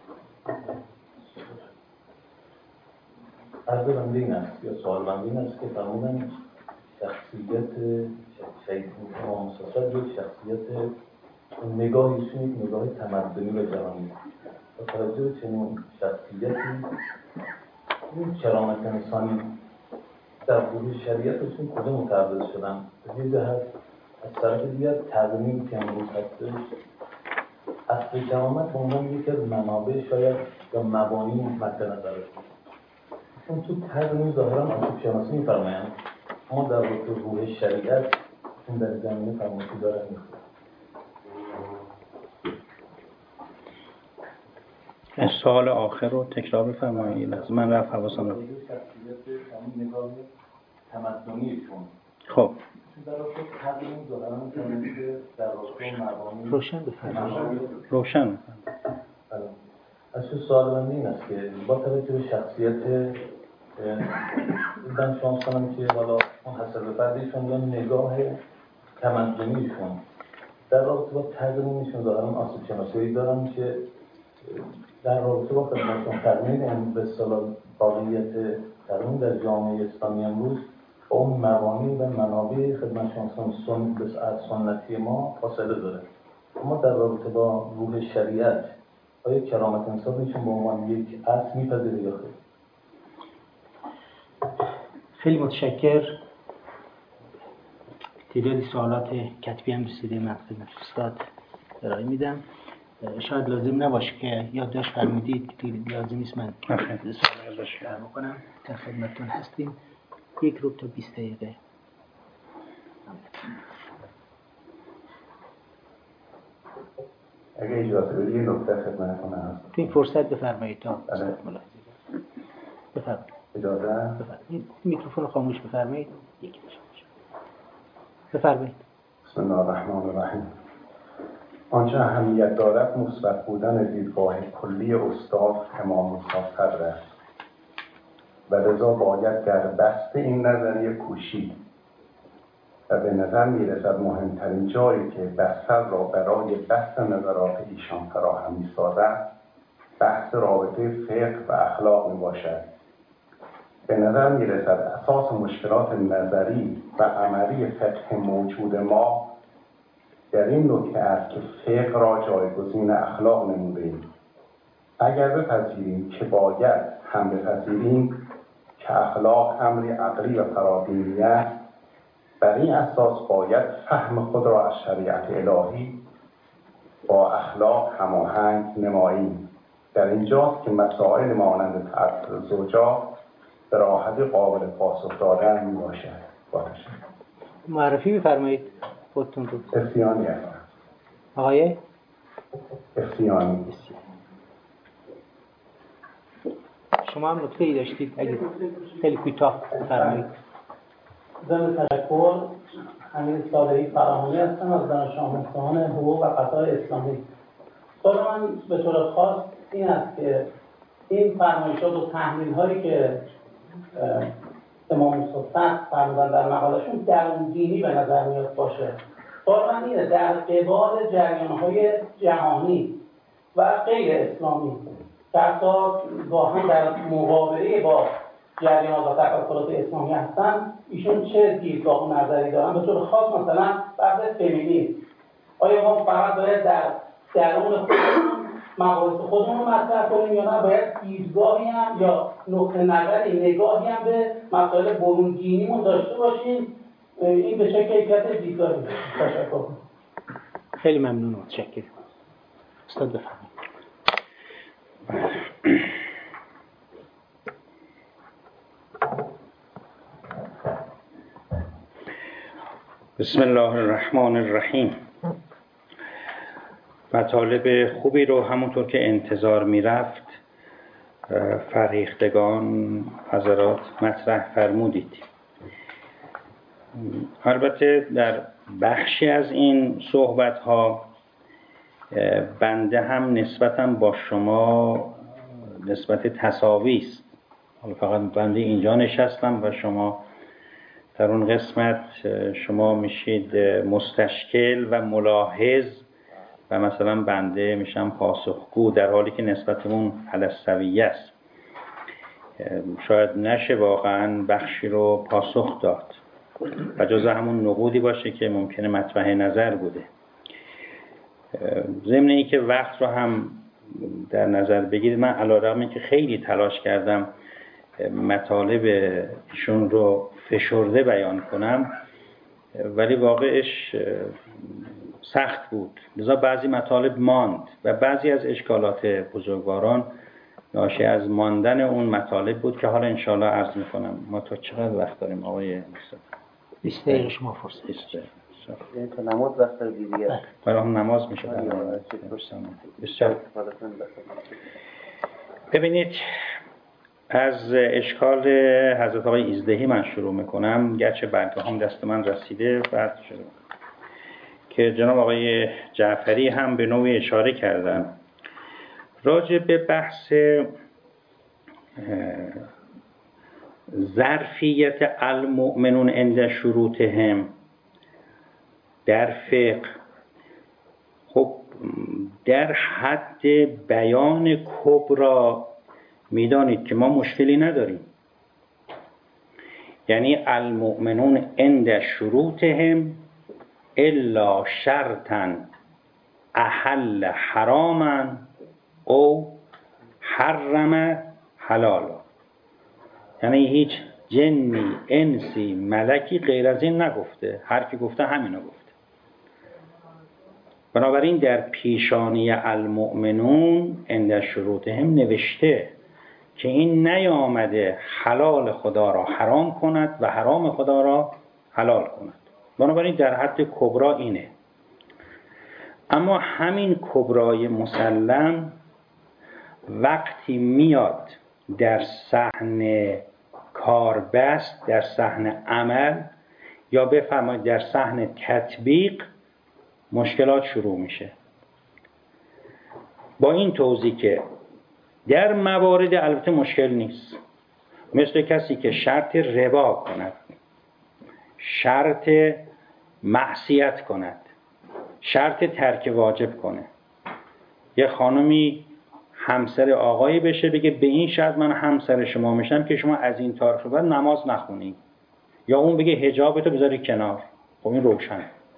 عرض بنده این است یا سوال بنده این است که فرمودن شخصیت شهید امام موسی یک شخصیت نگاهیشون یک نگاه تمدنی و جهانی با توجه به چنین شخصیتی این کرامت انسانی در حدود شریعتشون کجا متعرض شدن؟ به جهت از طرف دیگر تقنین که امروز هستش اصل کرامت به عنوان یکی از منابع شاید یا مبانی مد نظرشون، چون تو تقنین ظاهرا آسیب شناسی می‌فرمایند، اما در واقع روح شریعت این در زمینه فرمایشی داره نیست. سوال آخر رو تکرار بفرمایید. از من رفت حواسم رو. نگاه تمدنیشون. خب. در واقع تقنین ظاهرا که در واقع مبانی روشن بفرمایید. روشن. از سوال من این است که با توجه به شخصیت دانش کنم که حالا اون حسب فردیشون یا نگاه تمدنیشون در رابطه با تقنینشون ظاهرا آسیب شناسی‌ای دارن که در رابطه با خدمتشون تقنین به اصطلاح واقعیت تقنین در جامعه اسلامی امروز با اون مبانی و منابع خدمتشون از سنتی ما فاصله داره. اما در رابطه با روح شریعت آیا کرامت انسانیشون به عنوان یک اصل میپذیره یا خیر؟ خیلی متشکر. تعدادی سوالات کتبی هم رسیده، من خدمت استاد ارائه میدم. شاید لازم نباشه که یادداشت فرمودید، لازم نیست من سوالش بکنم. در خدمتتون هستیم. 1 تا 20 دقیقه. اگه اجازه بدید یه نکته خدمتتون هست. این فرصت بفرمایید تا ملاحظه. بفرمایید. اجازه؟ بفرمایید. میکروفون رو خاموش بفرمایید. بفرمایید. بسم الله الرحمن الرحیم. آنچه اهمیت دارد مثبت بودن دیدگاه کلی استاد امام موسی صدر است و لذا باید در بسط این نظریه کوشید و به نظر میرسد مهمترین جایی که بستر را برای بحث نظرات ایشان فراهم می‌سازد بحث رابطه فقه و اخلاق میباشد. به نظر میرسد اساس مشکلات نظری و عملی فقه موجود ما در این نکته است که فقه را جایگزین اخلاق نموده‌ایم. اگر بپذیریم که باید هم بپذیریم که اخلاق امری عقلی و فرادینی است، بر این اساس باید فهم خود را از شریعت الهی با اخلاق هماهنگ نماییم. در اینجاست که مسائل مانند تعدد زوجات به راحتی قابل پاسخ دادن میباشد. معرفی بفرمایید خودتون رو. افسیانی هستم. آقای افسیانی. شما هم نکته‌ای داشتید اگه خیلی کوتاه فرمایید. ضمن تشکر امیر صادقی فراهانی هستم از دانش آموزان حقوق و قضای اسلامی. سوال من به طور خاص این است که این فرمایشات و تحلیل هایی که امام مصطفی فرمودن در مقالشون درون دینی به نظر میاد باشه. سوال من اینه در قبال جریان های جهانی و غیر اسلامی که حتی گاهن در مقابله با جریانات و تفکرات اسلامی هستن، ایشون چه دیدگاه و نظری دارن؟ به طور خاص مثلا بحث فمینیسم، آیا ما فقط باید در درون خودمون مباحث خودمون رو مطرح کنیم یا نه باید دیدگاهی هم یا نقطه نظری نگاهی هم به مسائل برون دینیمون داشته باشیم؟ این به چه کیفیت دیدگاهی؟ تشکر. خیلی ممنون. متشکرم. استاد بفرمایید. بسم الله الرحمن الرحیم. مطالب خوبی رو همونطور که انتظار میرفت فرهیختگان حضرات مطرح فرمودید. البته در بخشی از این صحبت ها بنده هم نسبتاً با شما نسبت تساوی است. فقط بنده اینجا نشستم و شما در اون قسمت شما میشید مستشکل و ملاحظ و مثلا بنده میشم پاسخگو، در حالی که نسبتمون علی السویه است. شاید نشه واقعا بخشی رو پاسخ داد و جز همون نقودی باشه که ممکنه مطرح نظر بوده. ضمن این که وقت رو هم در نظر بگیرید، من علیرغم اینکه خیلی تلاش کردم مطالب ایشون رو فشرده بیان کنم، ولی واقعش سخت بود. لذا بعضی مطالب ماند و بعضی از اشکالات بزرگواران ناشی از ماندن اون مطالب بود که حالا انشاءالله عرض میکنم. ما تا چقدر وقت داریم آقای مصطفی؟ 20 دقیقه شما فرصت دارید. تا نماز وقت دیگه. برای هم نماز میشه. ببینید، از اشکال حضرت آقای ایزدهی من شروع میکنم، گرچه برگه هم دست من رسیده بعد شروع که جناب آقای جعفری هم به نوعی اشاره کردن راجع به بحث ظرفیت المؤمنون عند شروطهم در فقه. خب در حد بیان کبرا میدانید که ما مشکلی نداریم، یعنی المؤمنون عند شروطهم الا شرطا احل حراما او حرم حلالا، یعنی هیچ جنی انسی ملکی غیر از این نگفته، هر کی گفته همینو گفته. بنابراین در پیشانی المؤمنون عند شروطهم نوشته که این نیامده حلال خدا را حرام کند و حرام خدا را حلال کند. بنابراین در حد کبرا اینه. اما همین کبرای مسلم وقتی میاد در صحن کاربست، در صحن عمل یا بفرمایید در صحن تطبیق، مشکلات شروع میشه. با این توضیح که در موارد البته مشکل نیست، مثل کسی که شرط ربا کند، شرط معصیت کند، شرط ترک واجب کنه. یه خانمی همسر آقایی بشه بگه به این شرط من همسر شما میشم که شما از این تاریخ بعد نماز نخونی، یا اون بگه حجابتو بذاری کنار. خب این روشن.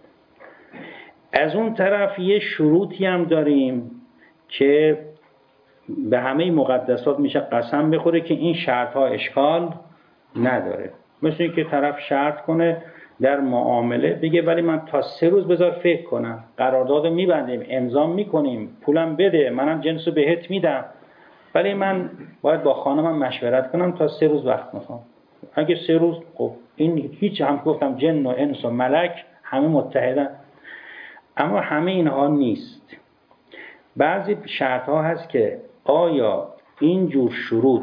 از اون طرف یه شروطی هم داریم که به همه مقدسات میشه قسم بخوره که این شرط‌ها اشکال نداره. مثل این که طرف شرط کنه در معامله بگه ولی من تا 3 روز بذار فکر کنم، قرارداد میبندیم، امضا میکنیم، پولم بده، منم جنسو بهت میدم، ولی من باید با خانمم مشورت کنم، تا 3 روز وقت میخوام. اگه 3 روز، خب این هیچ، هم گفتم جن و انس و ملک همه متحدن. اما همه اینها نیست. بعضی شرط ها هست که آیا این جور شروط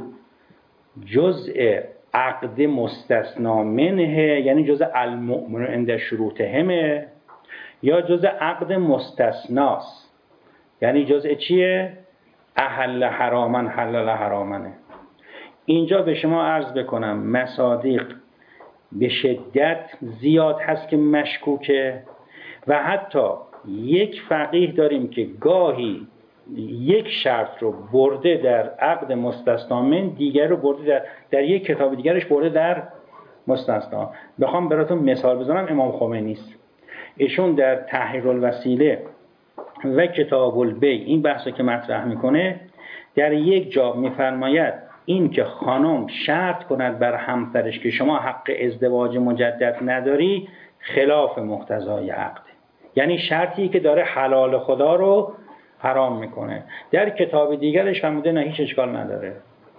جزء عقد مستثنا منه، یعنی جزء المؤمن عند شروطهمه، یا جزء عقد مستثناست، یعنی جزء چیه؟ احل حرامن حلل حرامنه. اینجا به شما عرض بکنم مصادیق به شدت زیاد هست که مشکوکه، و حتی یک فقیه داریم که گاهی یک شرط رو برده در عقد مستثنا من، دیگر رو برده در یک کتاب دیگرش برده در مستثنا. بخوام براتون مثال بزنم، امام خمینی است. ایشون در تحریر الوسیله و کتاب البیع این بحثو که مطرح میکنه، در یک جا میفرماید این که خانم شرط کند بر همسرش که شما حق ازدواج مجدد نداری، خلاف مقتضای عقد، یعنی شرطی که داره حلال خدا رو حرام میکنه. در کتاب دیگرش فرموده نه هیچ اشکال نداره.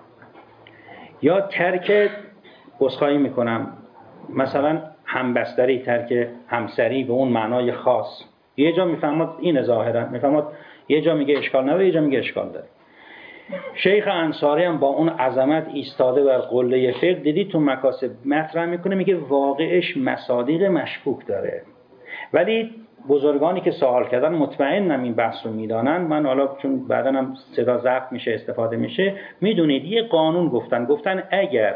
یا ترک، عذرخواهی میکنم، مثلا همبستری، ترک همسری به اون معنای خاص، یه جا میفهمد این ظاهرا، میفهمد یه جا میگه اشکال نداره، یه جا میگه اشکال داره. شیخ انصاری هم با اون عظمت ایستاده بر قله فقه، دیدی تو مکاسب مطرح میکنه، میگه واقعش مصادیق مشکوک داره، ولی بزرگانی که سوال کردن مطمئنم این بحث رو میدانن. من حالا چون بعداً هم صدا ضبط میشه استفاده میشه، میدونید یه قانون گفتن اگر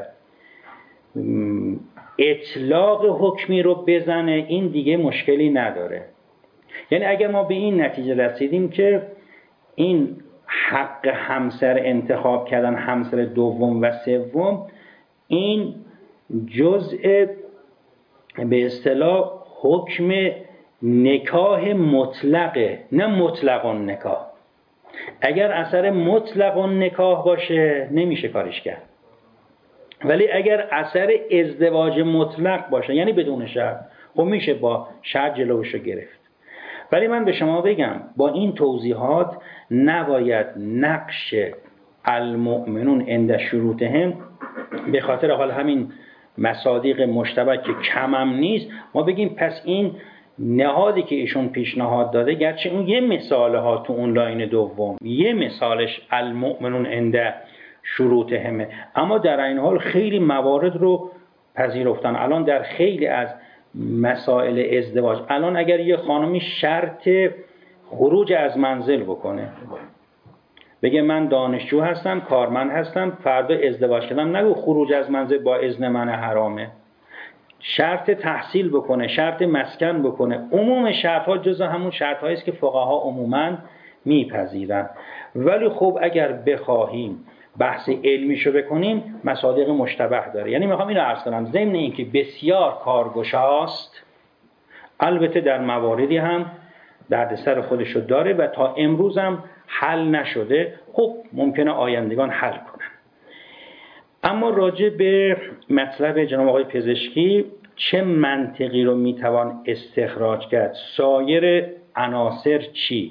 اطلاق حکمی رو بزنه این دیگه مشکلی نداره. یعنی اگر ما به این نتیجه رسیدیم که این حق همسر انتخاب کردن، همسر دوم و سوم، این جزء به اصطلاح حکم نکاح مطلقه، نه مطلق نکاح. اگر اثر مطلق نکاح باشه نمیشه کارش کرد، ولی اگر اثر ازدواج مطلق باشه یعنی بدون شرط، خب میشه با شرط جلوشو گرفت. ولی من به شما بگم با این توضیحات نباید نقش المؤمنون عند شروطهم، به خاطر حال همین مصادیق مشتبه که کمم نیست، ما بگیم پس این نهادی که ایشون پیشنهاد داده، گرچه اون یه مثاله ها تو اون لاین دوم، یه مثالش المؤمنون عند شروطهمه، اما در این حال خیلی موارد رو پذیرفتن. الان در خیلی از مسائل ازدواج، الان اگر یه خانمی شرط خروج از منزل بکنه، بگه من دانشجو هستم، کارمند هستم، فردا ازدواج کردم، نگو خروج از منزل با اذن من حرامه. شرط تحصیل بکنه، شرط مسکن بکنه، عموم شرط ها جزء همون شرط هایی است که فقها عموماً میپذیرن. ولی خب اگر بخواهیم بحث علمیشو بکنیم، مصادیق مشتبه داره. یعنی میخوام اینو عرض کنم، ضمن اینکه بسیار کارگشاست، البته در مواردی هم دردسر خودشو داره و تا امروز هم حل نشده. خب ممکنه آیندگان حل کنن. اما راجع به مطلب جناب آقای پزشکی، چه منطقی رو میتوان استخراج کرد؟ سایر عناصر چی؟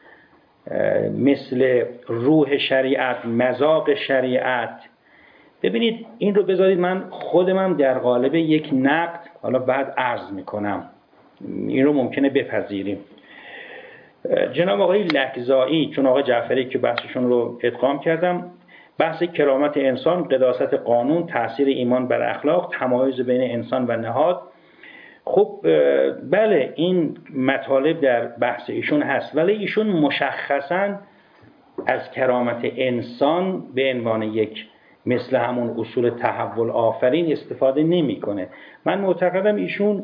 مثل روح شریعت، مذاق شریعت. ببینید این رو بذارید من خودمم در قالب یک نقد حالا بعد عرض میکنم، این رو ممکنه بپذیریم. جناب آقای لکزایی، چون آقای جعفری که بحثشون رو ادغام کردم، بحث کرامت انسان، قداست قانون، تأثیر ایمان بر اخلاق، تمایز بین انسان و نهاد. خب بله این مطالب در بحث ایشون هست، ولی ایشون مشخصاً از کرامت انسان به عنوان یک مثل همون اصول تحول آفرین استفاده نمیکنه. من معتقدم ایشون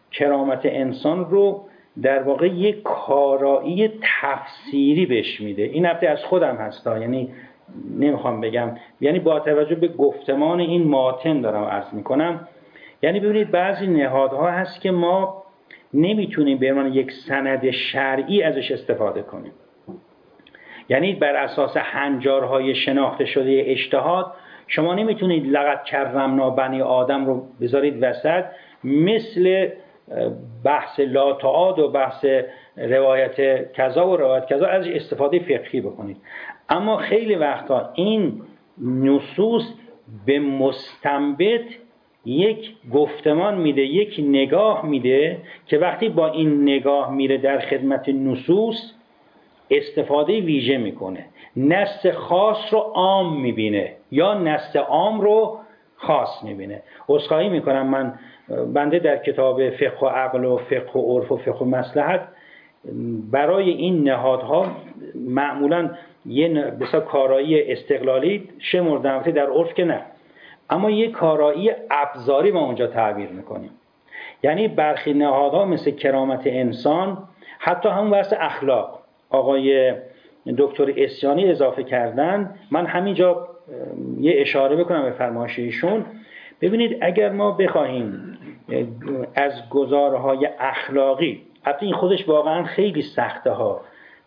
کرامت انسان رو در واقع یک کارایی تفسیری بهش میده. این البته از خودم هستا، یعنی نمیخوام بگم، یعنی با توجه به گفتمان این ماتن دارم عرض میکنم. یعنی ببینید بعضی نهادها هست که ما نمیتونیم به عنوان یک سند شرعی ازش استفاده کنیم. یعنی بر اساس هنجارهای شناخته شده اجتهاد شما نمیتونید لقد کرمنا بنی آدم رو بذارید وسط، مثل بحث لا تعاد و بحث روایت کذا و روایت کذا ازش استفاده فقهی بکنید. اما خیلی وقتا این نصوص به مستنبط یک گفتمان میده، یک نگاه میده که وقتی با این نگاه میره در خدمت نصوص استفاده ویژه میکنه. نص خاص رو عام میبینه یا نص عام رو خاص میبینه. عذرخواهی میکنم، من بنده در کتاب فقه و عقل و فقه و عرف و فقه و مصلحت برای این نهادها معمولا یه بسیار کارایی استقلالی شمردم، در عرف که نه، اما یه کارایی ابزاری ما اونجا تعبیر میکنیم. یعنی برخی نهادها مثل کرامت انسان، حتی همون بحث اخلاق آقای دکتر اسیانی اضافه کردن، من همینجا یه اشاره بکنم به فرمایش ایشون. ببینید اگر ما بخواهیم از گزارهای اخلاقی، البته این خودش واقعا خیلی سخته ها،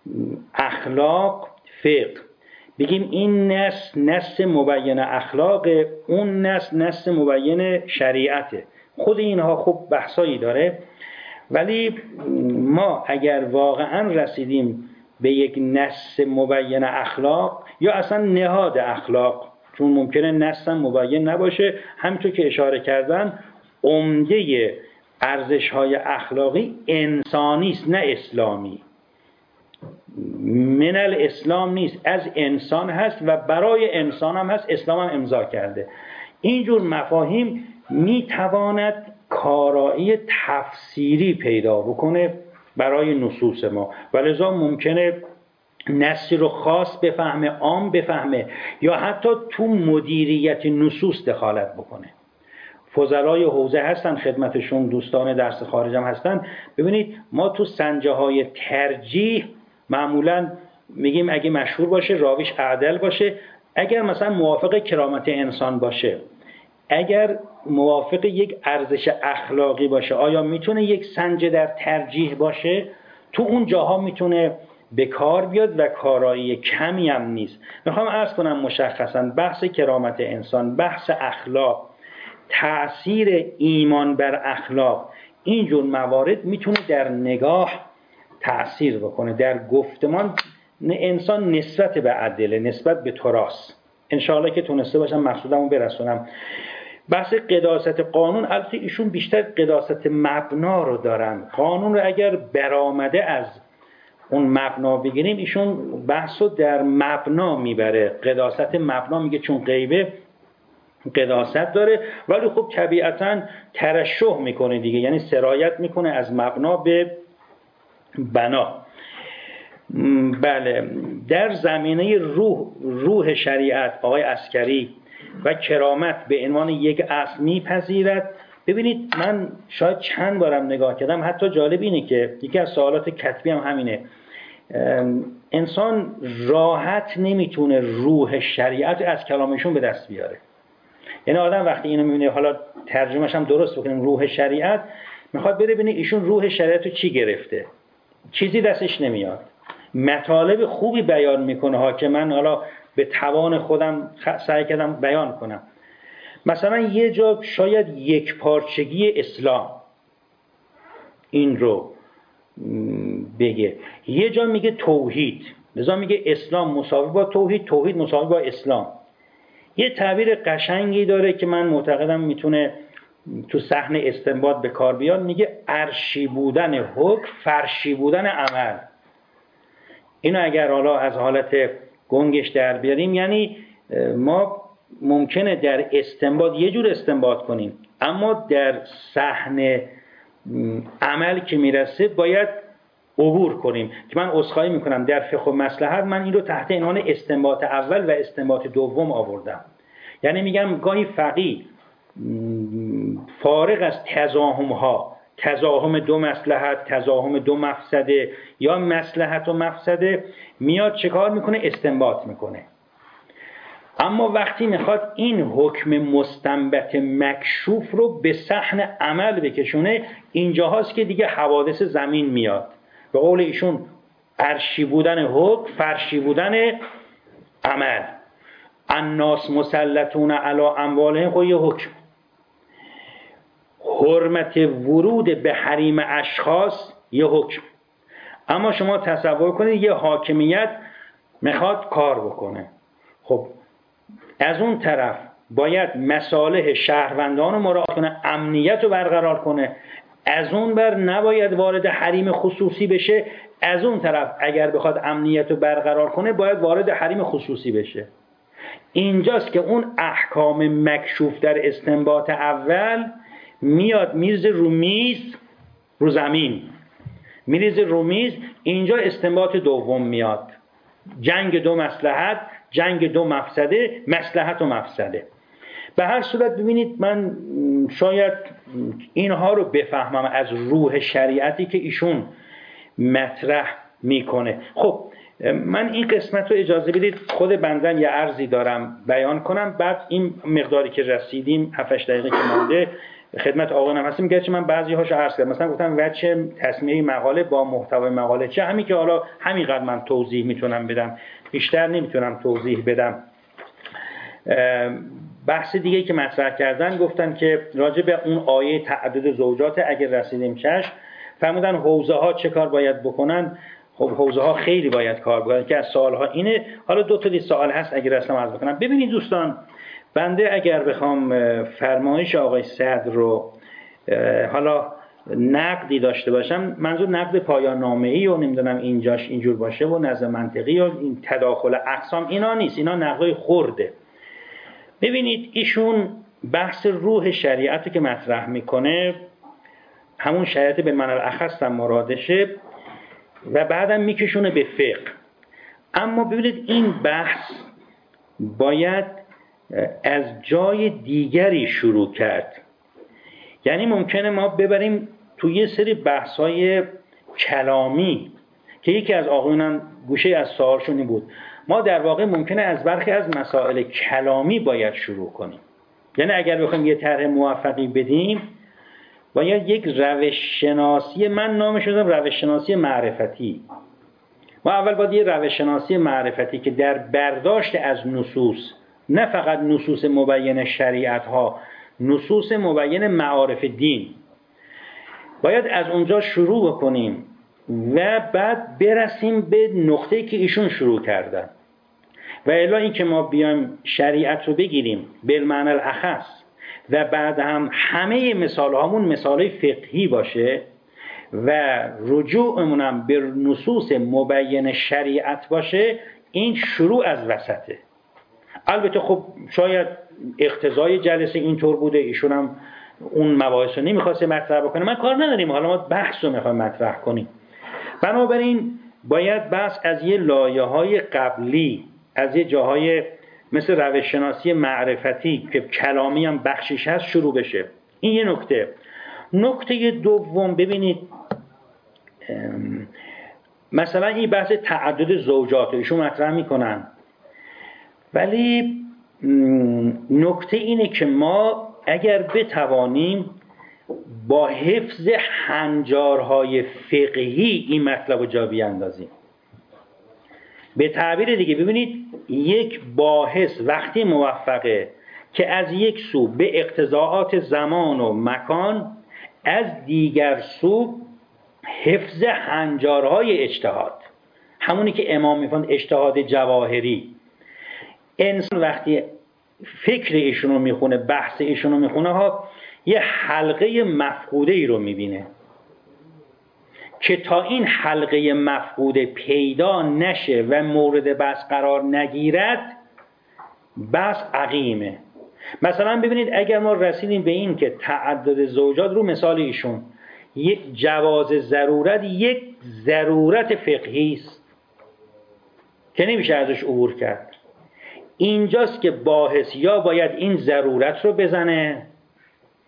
اخلاق فقه، بگیم این نص مبین اخلاق، اون نص مبین شریعته، خود اینها خب بحثایی داره. ولی ما اگر واقعا رسیدیم به یک نص مبین اخلاق یا اصلا نهاد اخلاق، چون ممکنه نص مبین نباشه، همینطور که اشاره کردن عمده ارزش‌های اخلاقی انسانی است نه اسلامی. من الاسلام نیست، از انسان هست و برای انسان هم هست، اسلام هم امضا کرده. اینجور مفاهیم میتواند کارایی تفسیری پیدا بکنه برای نصوص ما، ولذا ممکنه نصی رو خاص بفهمه، عام بفهمه، یا حتی تو مدیریت نصوص دخالت بکنه. فضلای حوزه هستن خدمتشون، دوستان درس خارجم هستن. ببینید ما تو سنجه های ترجیح معمولا میگیم اگه مشهور باشه، راویش عدل باشه، اگر مثلا موافق کرامت انسان باشه، اگر موافق یک ارزش اخلاقی باشه، آیا میتونه یک سنجه در ترجیح باشه؟ تو اون جاها میتونه به کار بیاد و کارایی کمی هم نیست. میخوام عرض کنم مشخصا بحث کرامت انسان، بحث اخلاق، تأثیر ایمان بر اخلاق، اینجور موارد میتونه در نگاه تأثیر بکنه، در گفتمان انسان نسبت به ادله، نسبت به تراث. انشاءالله که تونسته باشم مقصودمو برسونم. بحث قداست قانون، البته ایشون بیشتر قداست مبنا رو دارن. قانون رو اگر برآمده از اون مبنا بگیریم، ایشون بحث رو در مبنا میبره، قداست مبنا میگه، چون غیبه قداست داره، ولی خب طبیعتاً ترشح میکنه دیگه، یعنی سرایت میکنه از مبنا به بنا. بله، در زمینه روح شریعت آقای عسکری و کرامت به عنوان یک اصل میپذیرد. ببینید من شاید چند بارم نگاه کردم، حتی جالب اینه که یکی از سوالات کتبی هم همینه، انسان راحت نمیتونه روح شریعت از کلامشون به دست بیاره. یعنی آدم وقتی اینو میبینه، حالا ترجمهش هم درست بکنیم، روح شریعت، میخواد بره ببینه ایشون روح شریعت رو چی گرفته، چیزی دستش نمیاد، مطالب خوبی بیان میکنه ها که من حالا به توان خودم سعی کردم بیان کنم. مثلا یه جا شاید یک پارچگی اسلام این رو بگه، یه جا میگه توحید، لذا میگه اسلام مساوی با توحید، توحید مساوی با اسلام. یه تعبیر قشنگی داره که من معتقدم میتونه تو صحن استنباط به کار بیاد، میگه عرشی بودن حکم، فرشی بودن عمل. اینو اگر حالا از حالت گنگش در بیاریم، یعنی ما ممکنه در استنباط یه جور استنباط کنیم، اما در صحن عمل که میرسه باید عبور کنیم. که من عذرخواهی میکنم در فقه و مصلحت من این رو تحت عنوان استنباط اول و استنباط دوم آوردم. یعنی میگم گاهی فقیه فارغ از تزاحم ها تزاحم دو مصلحت، تزاحم دو مفسده یا مصلحت و مفسده، میاد چه کار میکنه؟ استنباط میکنه. اما وقتی میخواد این حکم مستنبط مکشوف رو به صحن عمل بکشونه، اینجاهاست که دیگه حوادث زمین میاد. به قول ایشون عرشی بودن حکم، فرشی بودن عمل. الناس مسلطون علی اموالهم، خود یه حکم. حرمت ورود به حریم اشخاص یه حکم. اما شما تصور کنید یه حاکمیت میخواد کار بکنه، خب از اون طرف باید مصالح شهروندان رو مراعات کنه، امنیت رو برقرار کنه، از اون بر نباید وارد حریم خصوصی بشه، از اون طرف اگر بخواد امنیت رو برقرار کنه باید وارد حریم خصوصی بشه. اینجاست که اون احکام مکشوف در استنباط اول میاد میرزه رو میز، رو زمین میریزه رو میز. اینجا استنباط دوم میاد، جنگ دو مصلحت، جنگ دو مفسده، مصلحت و مفسده. به هر صورت ببینید من شاید اینها رو بفهمم از روح شریعتی که ایشون مطرح میکنه. خب من این قسمت رو اجازه بدید خود بندن یه عرضی دارم بیان کنم، بعد این مقداری که رسیدیم 7-8 دقیقه که مونده خدمت آقایان هستیم. گرچه من بعضی هاشو عرض کردم، مثلا گفتم وجه تصمیه مقاله با محتوای مقاله چه، همین که حالا همینقدر من توضیح میتونم بدم، بیشتر نمیتونم توضیح بدم. بحث دیگه که مطرح کردن گفتن که راجع به اون آیه تعدد زوجات اگر رسیدیم چشم، فرمودن حوزه ها چه کار باید بکنن. خب حوزه ها خیلی باید کار بکنن که از سوال ها اینه. حالا دو تا سوال هست اگر اصلا عرض بکنم. ببینید دوستان، بنده اگر بخوام فرمایش آقای صدر رو حالا نقدی داشته باشم، منظور نقد پایان نامه‌ای و نمیدونم اینجاش اینجور باشه و نظر منطقی و این تداخل اقسام، اینا نیست، اینا نقدای خرده. ببینید ایشون بحث روح شریعتی که مطرح میکنه همون شریعت به معنی الاخص هم مرادشه و بعدم میکشونه به فقه. اما ببینید این بحث باید از جای دیگری شروع کرد. یعنی ممکنه ما ببریم توی یه سری بحث‌های کلامی که یکی از آقایونم گوشه از سوالشون این بود، ما در واقع ممکنه از برخی از مسائل کلامی باید شروع کنیم. یعنی اگر بخوایم یه طرح موفقی بدیم باید یک روش شناسی، من نامش رو دادم روش شناسی معرفتی. ما اول باید یه روش شناسی معرفتی که در برداشت از نصوص، نه فقط نصوص مبین شریعت ها، نصوص مبین معارف دین، باید از اونجا شروع بکنیم و بعد برسیم به نقطه‌ای که ایشون شروع کردن. و الا این که ما بیایم شریعت رو بگیریم بالمعنی الاخص و بعد هم همه مثال هامون مثال فقهی باشه و رجوعمون هم به نصوص مبین شریعت باشه، این شروع از وسطه. البته خب شاید اقتضای جلسه اینطور بوده، ایشون هم اون مباحث رو نمیخواسته مطرح بکنه، من کار نداریم، حالا ما بحث رو میخوایم مطرح کنیم. بنابراین باید بحث از یه لایه‌های قبلی، از یه جاهای مثل روش شناسی معرفتی که کلامی هم بخشش هست شروع بشه. این یه نکته. نکته دوم، ببینید مثلا این بحث تعدد زوجات ایشون مطرح میکنن، ولی نکته اینه که ما اگر بتوانیم با حفظ هنجارهای فقهی این مطلب رو جا بیاندازیم. به تعبیر دیگه ببینید یک باحث وقتی موفقه که از یک سو به اقتضاعات زمان و مکان، از دیگر سو حفظ هنجارهای اجتهاد، همونی که امام میفرماند اجتهاد جواهری. انسان وقتی فکر ایشونو میخونه، بحث ایشونو میخونه ها، یه حلقه مفقوده ای رو میبینه که تا این حلقه مفقوده پیدا نشه و مورد بحث قرار نگیرد، بحث عقیمه. مثلا ببینید اگر ما رسیدیم به این که تعدد زوجات رو مثال ایشون، یک جواز ضرورت، یک ضرورت فقهی است که نمیشه ازش عبور کرد. اینجاست که باحث یا باید این ضرورت رو بزنه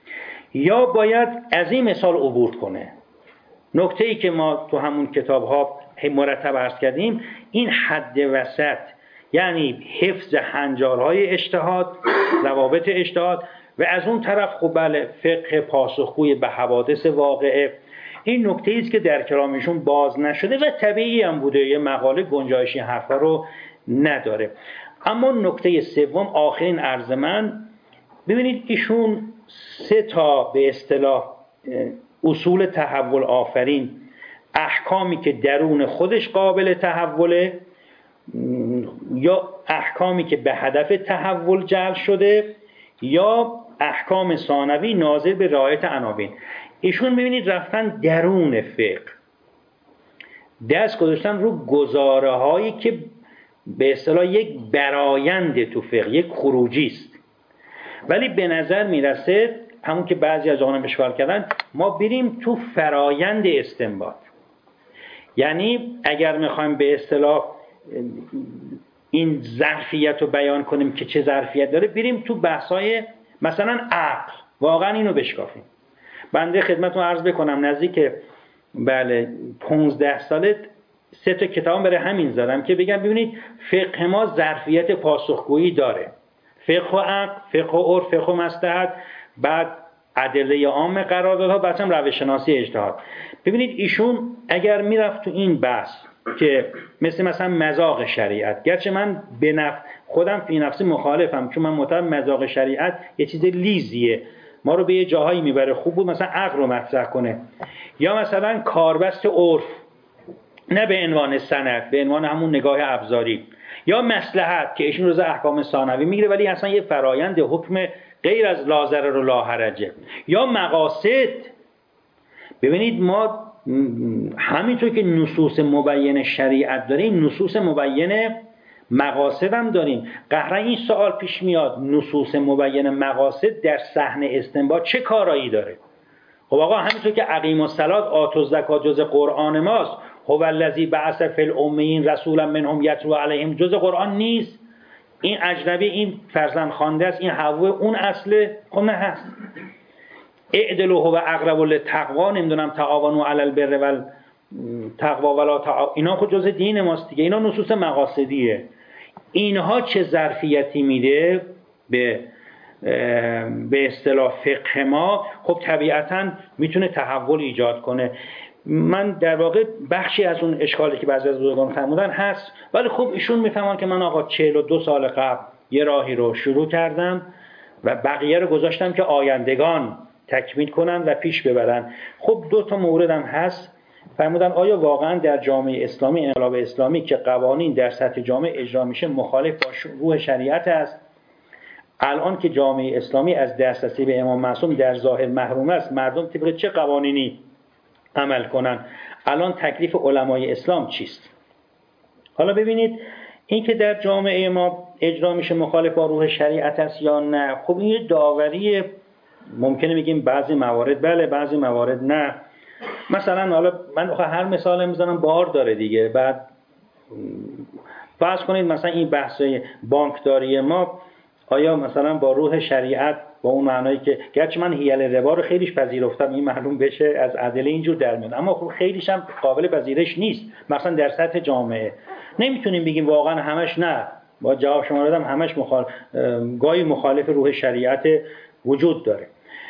یا باید از این مثال عبور کنه. نکته ای که ما تو همون کتاب ها مرتب عرض کردیم، این حد وسط، یعنی حفظ هنجارهای اجتهاد، ضوابط اجتهاد، و از اون طرف خب بله فقه پاسخگوی به حوادث واقعه. این نکته است که در کلامشون باز نشده و طبیعی هم بوده، یه مقاله گنجایشی حرفا رو نداره. اما نکته سوم، آخرین عرض من، ببینید ایشون 3 تا به اصطلاح اصول تحول آفرین، احکامی که درون خودش قابل تحوله یا احکامی که به هدف تحول جلب شده یا احکام ثانوی ناظر به رعایت عناوین. ایشون ببینید رفتن درون فقه، دست گذاشتن رو گزاره هایی که به اصطلاح یک برآیند تو فقه، یک خروجی است. ولی به نظر میرسه همون که بعضی از آنها اشکال کردن، ما بریم تو فرایند استنباط. یعنی اگر میخوایم به اصطلاح این ظرفیت رو بیان کنیم که چه ظرفیت داره، بریم تو بحث‌های مثلا عقل، واقعا اینو بشکافیم. بنده خدمتتون عرض بکنم نزدیک 15 ساله 3 تا کتاب برای همین زدم که بگم ببینید فقه ما ظرفیت پاسخگویی داره. فقه و عقل، فقه و عرف، فقه و مصلحت، بعد ادله عام قراردادها، بعد هم روش شناسی اجتهاد. ببینید ایشون اگر میرفت تو این بحث که مثلا مذاق شریعت، گرچه من خودم فی نفسی مخالفم، چون من معتقدم مذاق شریعت یه چیز لیزیه، ما رو به یه جاهایی میبره. خوب بود مثلا عقل رو مطرح کنه، یا مثلا کاربست عرف، نه به عنوان سند، به عنوان همون نگاه ابزاری، یا مصلحت که ایشون روز احکام ثانوی میگیره ولی اصلا یه فرایند حکم غیر از لا ضرر و لا حرجه، یا مقاصد. ببینید ما همینطور که نصوص مبین شریعت داریم، نصوص مبین مقاصد هم داریم. قهرن این سوال پیش میاد، نصوص مبین مقاصد در صحن استنباط چه کارایی داره؟ خب آقا همینطور که اقیم الصلاة آتوا الزکات جز قرآن ماست، هو الذی بعث فی الامیین رسولا منهم یتلو علیهم جز قرآن نیست. این اجنبی، این فرزند خوانده است، این حوا اون اصله، خب نه هست. اعدلوا هو اقرب للتقوا، نمیدونم تعاونوا علی البر والتقوا ولا تعاونوا، اینا خود جز دین ماست دیگه، اینا نصوص مقاصدیه. اینها چه ظرفیتی میده به اصطلاح فقه ما؟ خب طبیعتاً میتونه تحول ایجاد کنه. من در واقع بخشی از اون اشکالی که بعضی از بزرگان فرمودن هست، ولی خب ایشون میفهمن که من آقا 42 سال قبل یه راهی رو شروع کردم و بقیه رو گذاشتم که آیندگان تکمیل کنن و پیش ببرن. خب 2 تا موردم هست. فرمودن آیا واقعا در جامعه اسلامی، انقلاب اسلامی که قوانین در سطح جامعه اجرا میشه مخالف با روح شریعت است؟ الان که جامعه اسلامی از دسترسی به امام معصوم در ظاهر محروم است، مردم طبق چه قوانینی عمل کنن؟ الان تکلیف علمای اسلام چیست؟ حالا ببینید این که در جامعه ما اجرا میشه مخالف با روح شریعت است یا نه، خب این یه داوری ممکنه بگیم بعضی موارد بله، بعضی موارد نه. مثلا حالا من هر مثال میزنم بار داره دیگه. بعد فرض کنید مثلا این بحثای بانکداری ما آیا مثلا با روح شریعت، با اون معنایی که گرچه من حیل ربا رو خیلیش پذیرفتم، این معلوم بشه از ادله اینجور در میاد، اما خب خیلیش هم قابل پذیرش نیست. مثلا در سطح جامعه نمیتونیم بگیم واقعا همش نه. با جواب شما دادم همش گاهی مخالف روح شریعت وجود داره.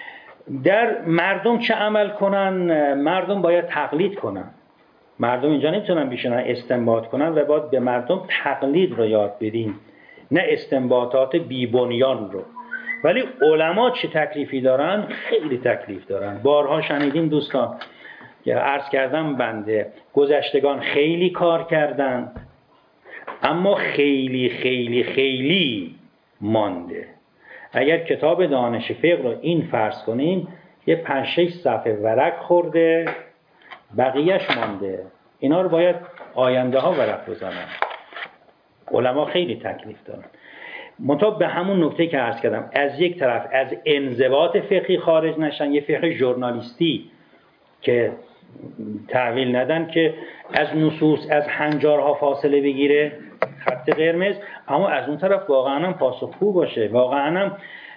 در مردم چه عمل کنن؟ مردم باید تقلید کنن. مردم اینجا نمیتونن بیشتر استنباط کنن و باید به مردم تقلید رو یاد بدیم، نه استنباطات بی بنیان رو. ولی علما چه تکلیفی دارن؟ خیلی تکلیف دارن. بارها شنیدیم دوستان که عرض کردم بنده، گذشتگان خیلی کار کردن اما خیلی خیلی خیلی مانده. اگر کتاب دانش فقه رو این فرض کنیم یه 5-6 صفحه ورق خورده، بقیهش مانده. اینا رو باید آینده ها ورق بزنن. علما خیلی تکلیف دارن. منتها به همون نکته که عرض کردم، از یک طرف از انضباط فقهی خارج نشن، یه فقه ژورنالیستی که تحویل ندن که از نصوص، از هنجارها فاصله بگیره، خط قرمز، اما از اون طرف واقعا هم پاسخگو باشه، واقعا هم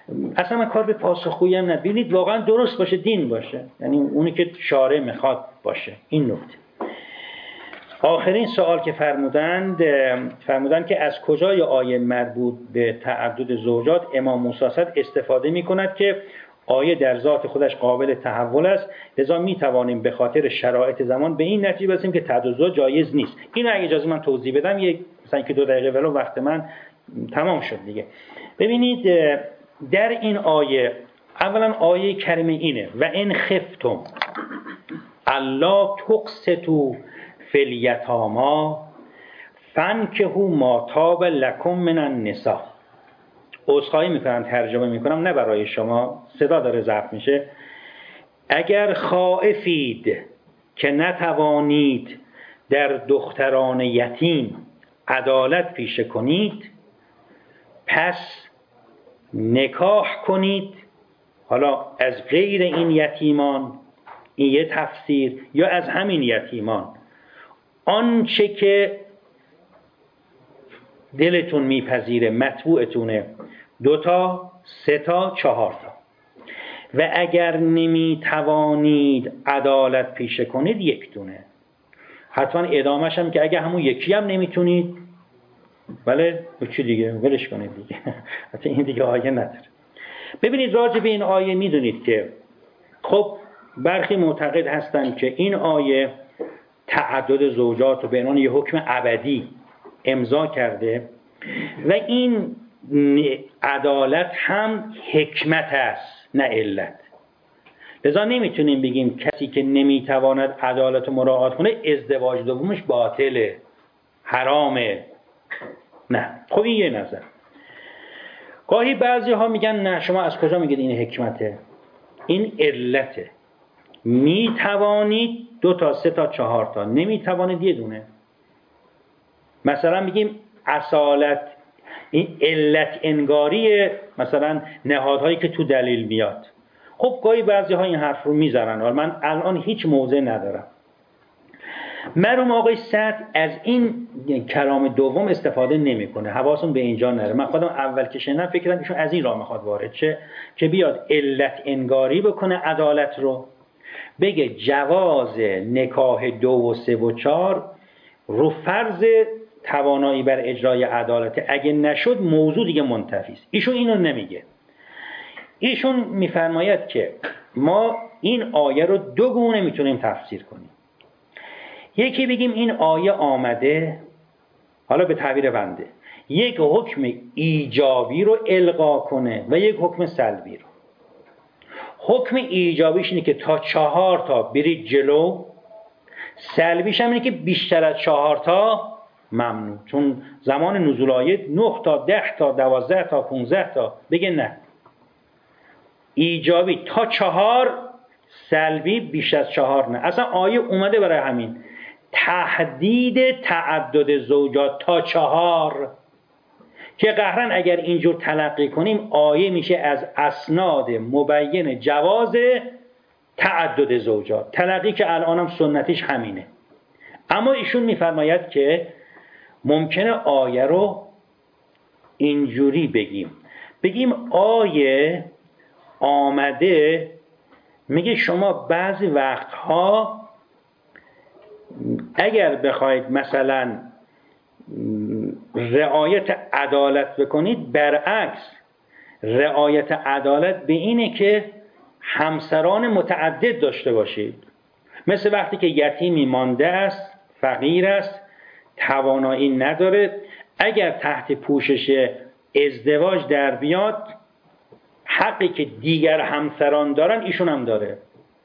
اصلا من کار به پاسخگویی هم نبینید، واقعا درست باشه، دین باشه، یعنی اونی که شارع میخواد باشه. این نکته. آخرین سوال که فرمودند که از کجای آیه مربوط به تعدد زوجات امام موسی صدر استفاده میکند که آیه در ذات خودش قابل تحول است، لذا میتوانیم به خاطر شرایط زمان به این نتیجه برسیم که تعدد زوج جایز نیست. اینو اگه اجازه من توضیح بدم، مثلا که 2 دقیقه ولو وقت من تمام شد دیگه. ببینید در این آیه، اولا آیه کریمه اینه و ان خفتم الا تقسطوا فی الیتامی فانکحوا ما طاب لکم من النساء. عذرخواهی میکنم ترجمه میکنم، نه برای شما، صدا داره ضبط میشه. اگر خائفید که نتوانید در دختران یتیم عدالت پیشه کنید، پس نکاح کنید، حالا از غیر این یتیمان، این یه تفسیر، یا از همین یتیمان، آنچه که دلتون میپذیره، مطبوعتونه، 2 تا 3 تا 4 تا. و اگر نمیتوانید عدالت پیشه کنید 1 دونه. حتما ادامهش هم که اگر همون یکی هم نمیتونید، بله چی دیگه، ولش کنید دیگه. حتی این دیگه آیه نداره. ببینید راجع به این آیه میدونید که خب برخی معتقد هستند که این آیه تعدد زوجات رو به عنوان یه حکم ابدی امضا کرده و این عدالت هم حکمت است نه علت. لذا نمیتونیم بگیم کسی که نمیتواند عدالت رو مراعات کنه ازدواج دومش باطله، حرامه. نه. خب این یه نظر. گاهی بعضی ها میگن نه، شما از کجا میگید این حکمته؟ این علته. میتوانید 2 تا 3 تا 4 تا، نمیتوانید 1 دونه. مثلا میگیم اصالت، این علت انگاری مثلا نهادهایی که تو دلیل میاد. خب گاهی بعضی ها این حرف رو میزنن، حالا من الان هیچ موضع ندارم. مرحوم آقای صدر از این کلام دوم استفاده نمیکنه، حواستون به اینجا نره. من خودم اول که شنیدم فکر کردم ایشون از این راه میخواد وارد شه که بیاد علت انگاری بکنه عدالت رو، بگه جواز نکاح 2 و 3 و 4 رو فرض توانایی بر اجرای عدالت، اگه نشد موضوع دیگه منتفی است. ایشون اینو نمیگه. ایشون میفرماید که ما این آیه رو 2 گونه میتونیم تفسیر کنیم. یکی بگیم این آیه آمده، حالا به تعبیر بنده، یک حکم ایجابی رو القا کنه و یک حکم سلبی رو. حکم ایجابیش اینه که تا 4 تا برید جلو، سلبیش هم اینه که بیشتر از 4 تا ممنوع. چون زمان نزول آیه 9 تا 10 تا 12 تا 15 تا، بگه نه، ایجابی تا 4، سلبی بیش از 4 نه. اصلا آیه اومده برای همین تحدید تعدد زوجات تا 4 که قهرن اگر اینجور تلقی کنیم آیه میشه از اسناد مبین جواز تعدد زوجات، تلقی که الانم سنتیش همینه. اما ایشون میفرماید که ممکنه آیه رو اینجوری بگیم آیه آمده میگه شما بعضی وقتها اگر بخواید مثلا رعایت عدالت بکنید، برعکس رعایت عدالت به اینه که همسران متعدد داشته باشید. مثل وقتی که یتیمی مانده است، فقیر است، توانایی نداره، اگر تحت پوشش ازدواج در بیاد، حقی که دیگر همسران دارن ایشون هم داره.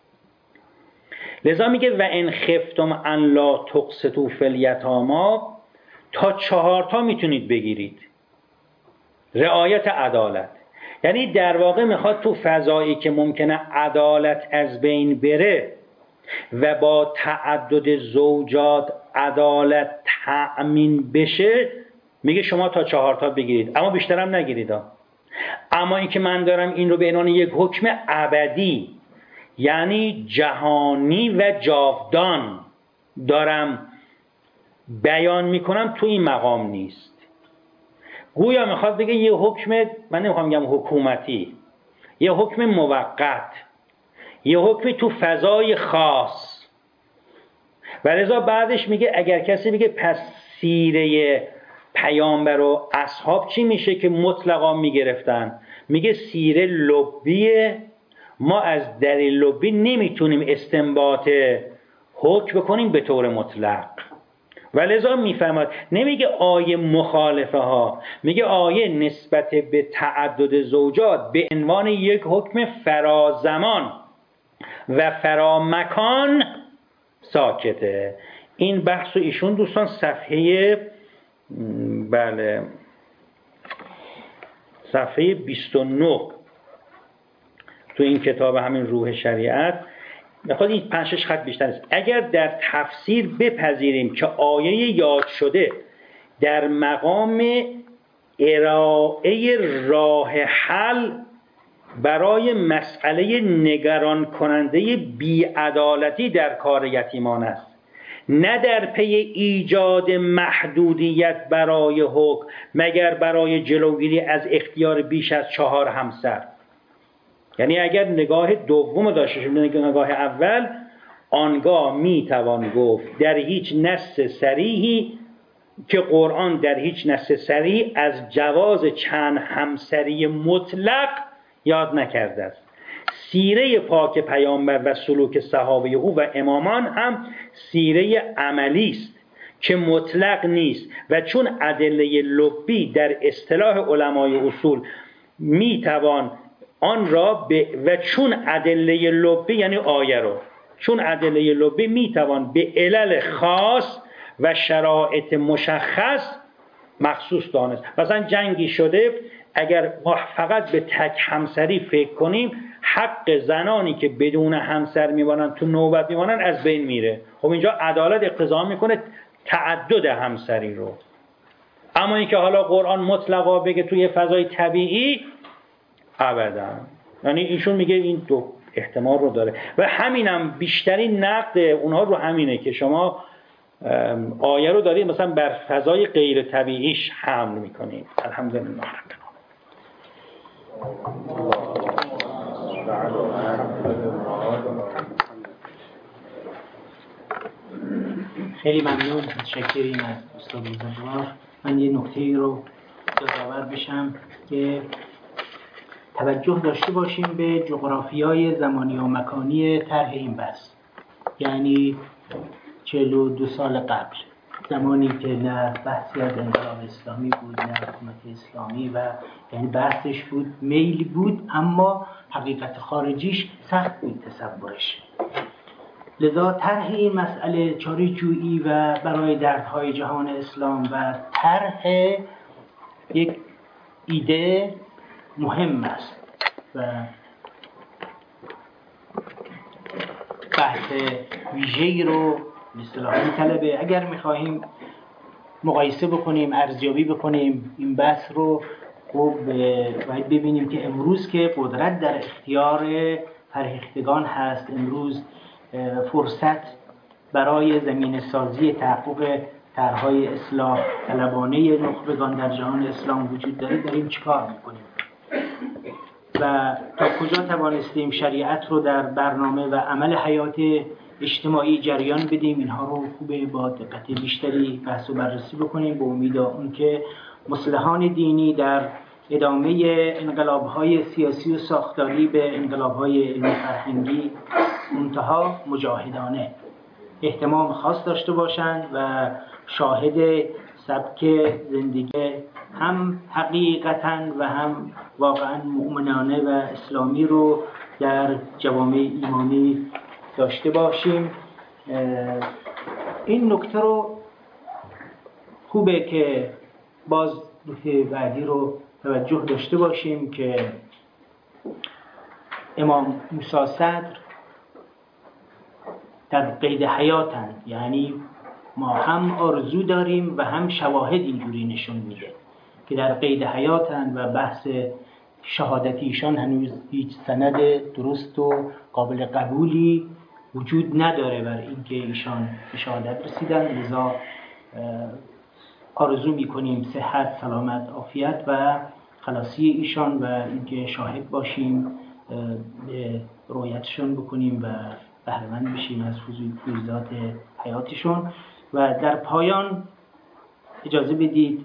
لذا میگه و ان خفتم ان لا تقسطوا فی الیتامی، تا 4 تا میتونید بگیرید. رعایت عدالت یعنی در واقع میخواد تو فضایی که ممکنه عدالت از بین بره و با تعدد زوجات عدالت تأمین بشه، میگه شما تا 4 تا بگیرید، اما بیشتر هم نگیرید. اما این که من دارم این رو به عنوان یک حکم ابدی، یعنی جهانی و جاودان دارم بیان میکنم، تو این مقام نیست. گویا میخواد بگه یه حکم، من نمیخوام بگم حکومتی، یه حکم موقت، یه حکم تو فضای خاص. و لذا بعدش میگه اگر کسی بگه پس سیره پیامبر و اصحاب چی میشه که مطلقا میگرفتن؟ میگه سیره لبیه، ما از در لبی نمیتونیم استنباط حکم بکنیم به طور مطلق. و لذا میفهمد نمیگه آیه مخالفه ها، میگه آیه نسبت به تعدد زوجات به عنوان یک حکم فرازمان و فرامکان ساکته. این بحث و ایشون دوستان صفحه صفحه 29 تو این کتاب همین روح شریعت میخواد این 5-6 خط بیشتر است. اگر در تفسیر بپذیریم که آیه یاد شده در مقام ارائه راه حل برای مسئله نگران کننده بی‌عدالتی در کار یتیمان است، نه در پی ایجاد محدودیت برای حکم مگر برای جلوگیری از اختیار بیش از 4 همسر. یعنی اگر نگاه دوم داشته شد نگاه اول، آنگاه میتوان گفت در هیچ نص صریحی که قرآن در هیچ نص صریح از جواز چند همسری مطلق یاد نکرده است. سیره پاک پیامبر و سلوک صحابه او و امامان هم سیره عملی است که مطلق نیست و چون ادله لبی در اصطلاح علمای اصول میتوان آن را و چون ادله لبی یعنی آیه رو، چون ادله لبی میتوان به علل خاص و شرایط مشخص مخصوص دانست. مثلا جنگی شده، اگر ما فقط به تک همسری فکر کنیم، حق زنانی که بدون همسر میمانن تو نوبت میمانن از بین میره. خب اینجا عدالت اقتضا میکنه تعدد همسری رو. اما اینکه حالا قرآن مطلقا بگه توی فضای طبیعی، ابدا. یعنی ایشون میگه این دو احتمال رو داره و همینم بیشترین نقد اونها رو همینه که شما آیه رو دارید مثلا بر فضای غیر طبیعیش حمل میکنید. الحمدلله. خیلی ممنون، متشکریم از استاد بزرگوار. من یه نکته رو یادآور بشم که توجه داشته باشیم به جغرافیای زمانی و مکانی طرح این بحث. یعنی 42 سال قبل، زمانی که نه بحثی از انقلاب اسلامی بود نه حکومت اسلامی و یعنی بحثش بود، میل بود، اما حقیقت خارجیش سخت بود تصورش. لذا طرح این مسئله چاره‌جویی و برای دردهای جهان اسلام و طرح یک ایده مهم است و بحث ویژه‌ای رو به اصطلاح می‌طلبه. اگر می‌خواهیم مقایسه بکنیم، ارزیابی بکنیم این بحث رو، خوب باید ببینیم که امروز که قدرت در اختیار فرهیختگان هست، امروز فرصت برای زمینه سازی تحقق طرح‌های اصلاح طلبانه نخبگان در جهان اسلام وجود داره، داریم چیکار می‌کنیم و تا کجا توانستیم شریعت رو در برنامه و عمل حیات اجتماعی جریان بدیم. اینها رو خوبه با دقت بیشتری بحث و بررسی بکنیم به امید اون که مصلحان دینی در ادامه انقلاب‌های سیاسی و ساختاری به انقلاب‌های علمی فرهنگی منتها مجاهدانه اهتمام خاص داشته باشند و شاهد سبک زندگی هم حقیقتاً و هم واقعاً مؤمنانه و اسلامی رو در جوامع ایمانی داشته باشیم. این نکته رو خوبه که باز نکته بعدی رو توجه داشته باشیم که امام موسی صدر در قید حیاتند، یعنی ما هم آرزو داریم و هم شواهد اینجوری نشون میده که در قید حیاتند و بحث شهادت ایشان هنوز هیچ سند درست و قابل قبولی وجود نداره بر اینکه ایشان به شهادت رسیدن. لذا آرزو میکنیم صحت، سلامت، عافیت و خلاصی ایشان و اینکه شاهد باشیم، به رویتشون بکنیم و بهره‌مند بشیم از فیوزات حیاتشون. و در پایان اجازه بدید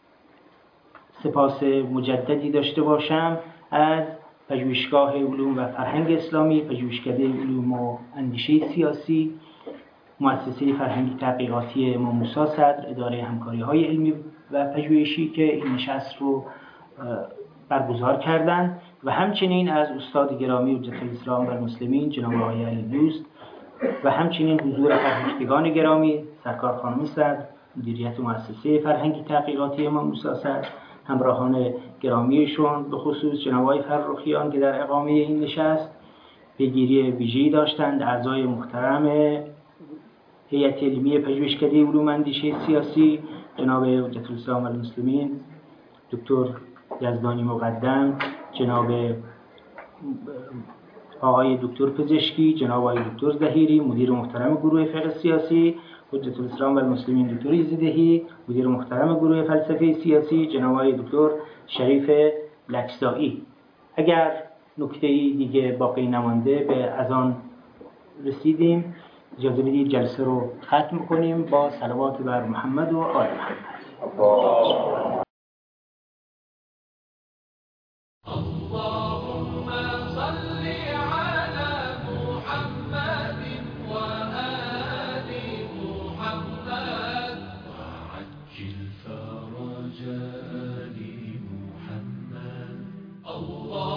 سپاس مجددی داشته باشم از پژوهشگاه علوم و فرهنگ اسلامی، پژوهشکده علوم و اندیشه سیاسی، مؤسسه فرهنگی تحقیقاتی امام موسی صدر، اداره همکاری‌های علمی و پژوهشی که این نشست رو برگزار کردند و همچنین از استاد گرامی حجت الاسلام و المسلمین جناب آقای علی دوست و همچنین حضور فرهیختگان گرامی سرکار خانم صدر، مدیریت مؤسسه فرهنگی تحقیقاتی امام موسی صدر، همراهان گرامیشون به خصوص جناب آقای فرخیان که در اقامه این نشست پیگیری ویژه‌ای داشتند، اعضای محترم هیئت علمی پژوهشکده علوم اندیشه سیاسی جناب حجت الاسلام و المسلمین دکتر یزدانی مقدم، جناب آقای دکتر پزشکی، جناب آقای دکتر ظهیری مدیر محترم گروه فقه سیاسی، حجت الاسلام و المسلمین دکتر یزیدهی مدیر محترم گروه فلسفه سیاسی، جناب آقای دکتر شریف لکسایی. اگر نکته‌ای دیگه باقی نمانده به اذان رسیدیم، اجازه بدید جلسه رو ختم کنیم با صلوات بر محمد و آل محمد. اللهم صل على محمد وآل محمد وعجل فرج آل محمد.